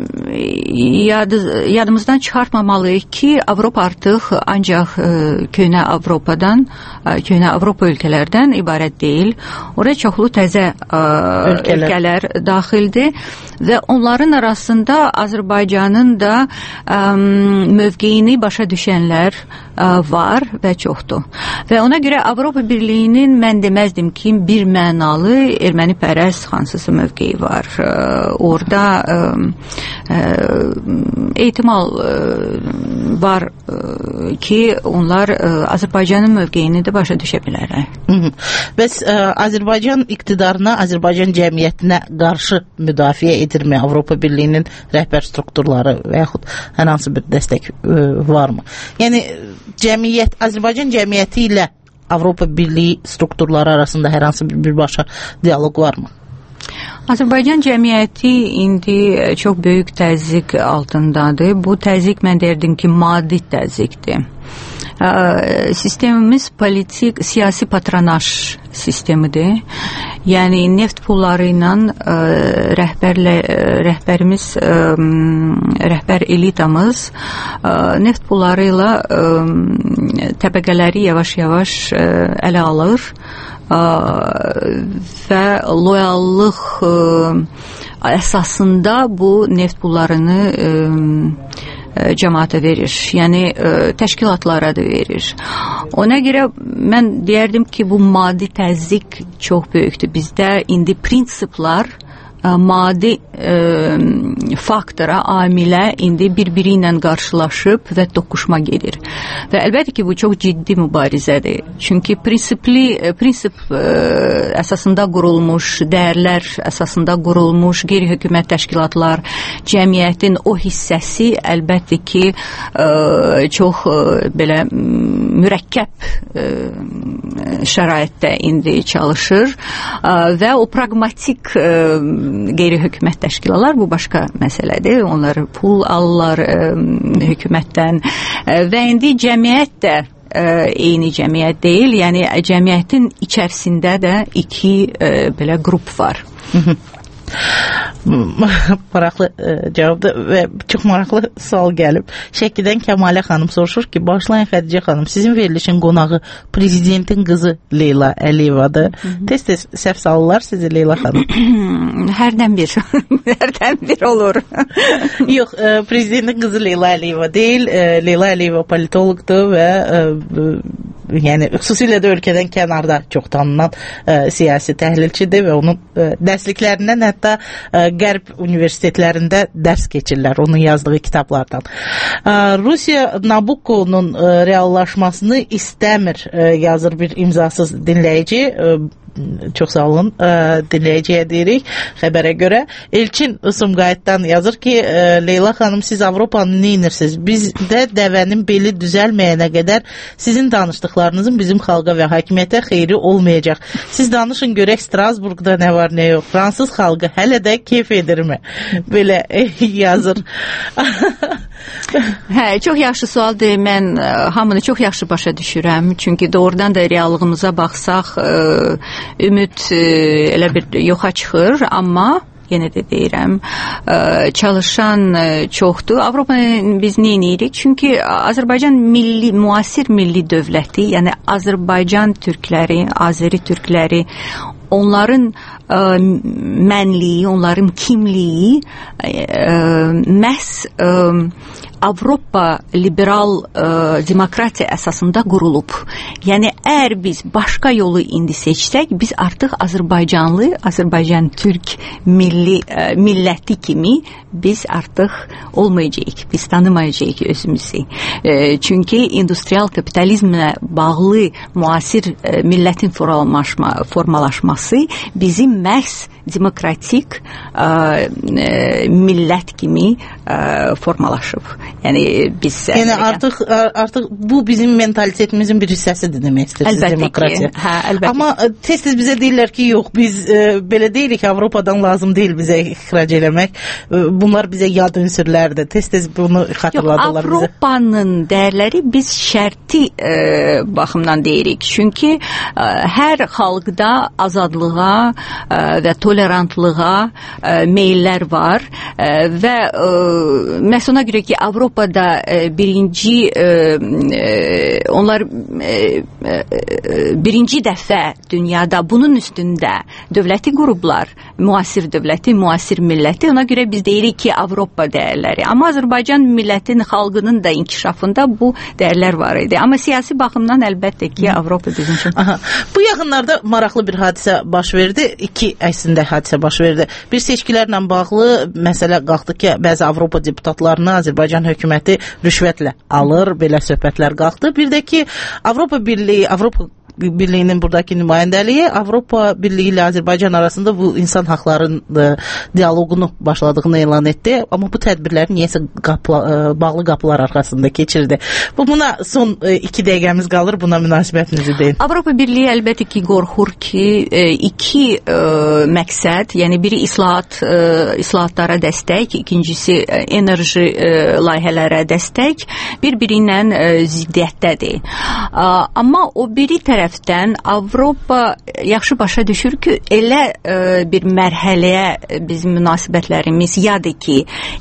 yad, yadımızdan çıxartmamalıyıq ki, Avropa artıq ancaq ə, köhnə Avropadan, ə, köhnə Avropa ölkələrdən ibarət deyil. Oraya çoxlu təzə ə, ölkələr. ölkələr daxildir və onların arasında Azərbaycanın da ə, mövqeyini başa düşənlər ə, var və çoxdur. Və ona görə Avropa Birliyinin mən deməzdim ki, bir mənalı erməni pərəst hansısa mövqeyi var. Ə, orada ə, ə, ehtimal ə, var ə, ki, onlar ə, Azərbaycanın mövqeyini də başa düşə bilərlər. Bəs ə, Azərbaycan iqtidarına, Azərbaycan cəmiyyətinə qarşı müdafiə edirmi Avropa Birliyinin rəhbər strukturları və yaxud hər hansı bir dəstək ə, varmı? Yəni cəmiyyət, Azərbaycan cəmiyyəti ilə Avropa Birliyi strukturları arasında hər hansı bir birbaşa dialoq varmı? Azərbaycan cəmiyyəti indi çox böyük təzyiq altındadır. Bu təzyiq mən deyirdim ki, maddi təzyiqdir. Sistemimiz politik, siyasi patronaj sistemidir. Yəni neft pulları ilə rəhbərlə rəhbərimiz rəhbər elitamız neft pulları ilə təbəqələri yavaş-yavaş ələ alır və loyallıq əsasında bu neft pullarını ə, cəmaata verir. Yəni ə, təşkilatlara da verir. Ona görə mən deyərdim ki, bu maddi təzyiq çox böyükdür. Bizdə indi prinsiplər maddi e, faktora, amilə indi bir-biri ilə qarşılaşıb və toqquşma gedir. Və əlbəttə ki, bu çox ciddi mübarizədir. Çünki prinsipli, prinsip e, əsasında qurulmuş, dəyərlər əsasında qurulmuş qeyri-hökumət təşkilatlar, cəmiyyətin o hissəsi əlbəttə ki, e, çox e, belə mürəkkəb e, şəraitdə indi çalışır e, və o pragmatik e, qeyri-hökumət təşkilatlar bu başqa məsələdir. Onlar pul alırlar ə, hökumətdən ə, və indi cəmiyyət də ə, eyni cəmiyyət deyil. Yəni cəmiyyətin içərisində də iki ə, belə qrup var. Maraqlı e, cavabdır və çox maraqlı sual gəlib. Şəkidən Kəmalə xanım soruşur ki, başlayın Xədicə xanım, sizin verilişin qonağı prezidentin qızı Leyla Əliyevadır. Tez-tez səhv salırlar sizi Leyla xanım. Hərdən bir. Hərdən bir olur. Yox, e, prezidentin qızı Leyla Əliyeva deyil. E, Leyla Əliyeva politologdur və e, yəni xüsusilə də ölkədən kənarda çox tanınan e, siyasi təhlilçidir və onun e, dərsliklərindən hətta e, Qərb universitetlərində dərs keçirlər onun yazdığı kitablardan. E, Rusiya Nabuko'nun e, reallaşmasını istəmir e, yazır bir imzasız dinləyici. E, Çox sağ olun, e, dinləyiciyə deyirik xəbərə görə. Elçin Sumqayıtdan yazır ki, e, Leyla xanım, siz Avropanı neyinirsiniz? Bizdə dəvənin beli düzəlməyənə qədər sizin danışdıqlarınızın bizim xalqa və hakimiyyətə xeyri olmayacaq. Siz danışın görək Strasburgda nə var, nə yox. Fransız xalqı hələ də keyf edirmi? Belə e, yazır. Hə, çox yaxşı sualdır. Mən ə, hamını çox yaxşı başa düşürəm. Çünki doğrudan da reallığımıza baxsaq, ə, ümid ə, elə bir yoxa çıxır, amma yenə də deyirəm, ə, çalışan ə, çoxdur. Avropanı biz nə edirik? Çünki Azərbaycan milli, müasir milli dövləti, yəni Azərbaycan türkləri, Azeri türkləri, onların ə, mənliyi, onların kimliyi ə, məhz ə, Avropa liberal ə, demokratiya əsasında qurulub. Yəni, əgər biz başqa yolu indi seçsək, biz artıq Azərbaycanlı, Azərbaycan türk milli, ə, milləti kimi biz artıq olmayacağıq, biz tanımayacağıq özümüzü. E, çünki industrial kapitalizmlə bağlı müasir e, millətin formalaşma, formalaşması bizi məhz demokratik e, e, millət kimi e, formalaşıb. Yəni biz yəni artıq artıq bu bizim mentalitetimizin bir hissəsidir demək istəyirsiniz demokratiya. Hə, əlbəttə. Amma tez-tez bizə deyirlər ki, yox, biz e, belə deyirik, Avropadan lazım deyil bizə ixrac eləmək. E, bunlar bizə yad ünsürlərdir. Tez-tez bunu xatırladılar bizə. Avropanın dəyərləri biz şərti e, baxımdan deyirik. Çünki e, hər xalqda azadlığa e, və tolerantlığa e, meyllər var e, və e, məhz ona görə ki, Avropada e, birinci e, e, onlar e, e, birinci dəfə dünyada bunun üstündə dövləti qurublar, müasir dövləti, müasir milləti. Ona görə biz deyirik ki, Avropa dəyərləri. Amma Azərbaycan millətin, xalqının da inkişafında bu dəyərlər var idi. Amma siyasi baxımdan əlbəttə ki, Avropa bizim üçün. Aha. Bu yaxınlarda maraqlı bir hadisə baş verdi. İki əslində hadisə baş verdi. Bir seçkilərlə bağlı məsələ qalxdı ki, bəzi Avropa deputatlarını Azərbaycan hökuməti rüşvətlə alır, belə söhbətlər qalxdı. Bir də ki, Avropa Birliyi, Avropa Birliyinin buradakı nümayəndəliyi Avropa Birliyi ilə Azərbaycan arasında bu insan haqlarının dialoqunu başladığını elan etdi. Amma bu tədbirlərin niyəsə qapla, bağlı qapılar arxasında keçirdi. Bu buna son iki dəqiqəmiz qalır. Buna münasibətinizi deyin. Avropa Birliyi əlbəttə ki, qorxur ki, iki ə, məqsəd, yəni biri islahat, ə, islahatlara dəstək, ikincisi ə, enerji ə, layihələrə dəstək, bir-biri ilə ə, ziddiyyətdədir. Ə, amma o biri tərəf Avropa yaxşı başa düşür ki, elə e, bir mərhələyə bizim münasibətlərimiz yadır ki,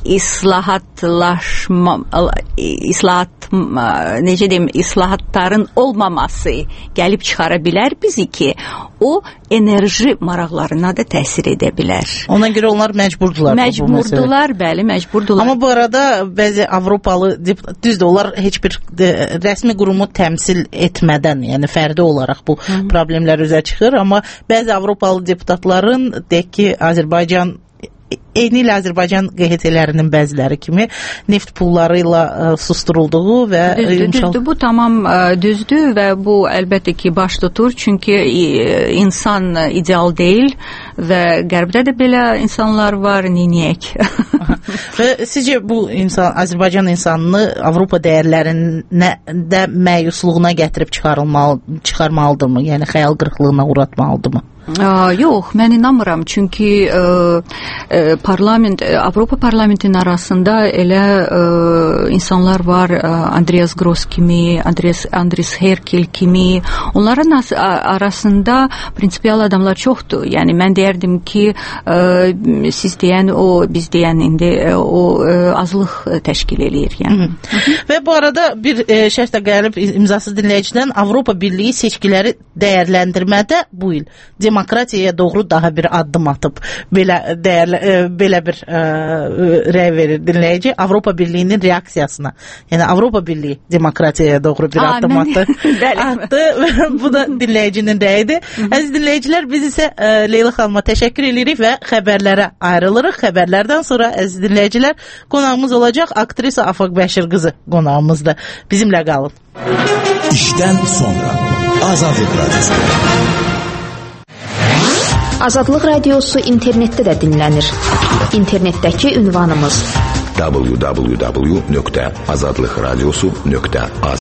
islahatlaşma, islahat, necə deyim, islahatların olmaması gəlib çıxara bilər bizi ki, o enerji maraqlarına da təsir edə bilər. Ona görə onlar məcburdular. Məcburdular, bəli, məcburdular. Amma bu arada bəzi Avropalı düzdür, onlar heç bir de, rəsmi qurumu təmsil etmədən, yəni fərdi olaraq bu Hı. problemlər üzə çıxır, amma bəzi Avropalı deputatların deyək ki, Azərbaycan eyni ilə Azərbaycan Q H T-lərinin bəziləri kimi neft pulları ilə ə, susturulduğu və düzdür, yumşal... düzdür, bu tamam ə, düzdür və bu əlbəttə ki baş tutur, çünki ə, insan ideal deyil və qərbdə də belə insanlar var, neyniyək. Və sizcə bu insan, Azərbaycan insanını Avropa dəyərlərinə də məyusluğuna gətirib çıxarılmalı, çıxarmalıdırmı? Yəni xəyal qırıqlığına uğratmalıdırmı? Aa, yox, mən inanmıram, çünki ə, ə, parlament, Avropa parlamentinin arasında elə ə, insanlar var, ə, Andreas Gross kimi, Andreas, Andris Herkel kimi, onların as- arasında prinsipial adamlar çoxdur. Yəni mən deyərdim ki, ə, siz deyən o, biz deyən indi ə, o ə, azlıq təşkil eləyir. Yəni. Və bu arada bir ə, şərt də gəlib imzasız dinləyicidən Avropa Birliyi seçkiləri dəyərləndirmədə bu il demokratiyaya doğru daha bir addım atıb. Belə dəyərli, e, belə bir e, rəy verir dinləyici Avropa Birliyinin reaksiyasına. Yəni Avropa Birliyi demokratiyaya doğru bir Aa, addım mən... attı. attı. Bu da dinləyicinin rəyidir. Əziz dinləyicilər, biz isə e, Leyla xanıma təşəkkür edirik və xəbərlərə ayrılırıq. Xəbərlərdən sonra əziz dinləyicilər, qonağımız olacaq aktrisa Afaq Bəşir qızı qonağımızdır. Bizimlə qalın. İşdən sonra Azadlıq Radyosu. Azadlıq Radiosu internetdə də dinlənir. İnternetdəki ünvanımız w w w nöqtə azadlıqradiosu nöqtə az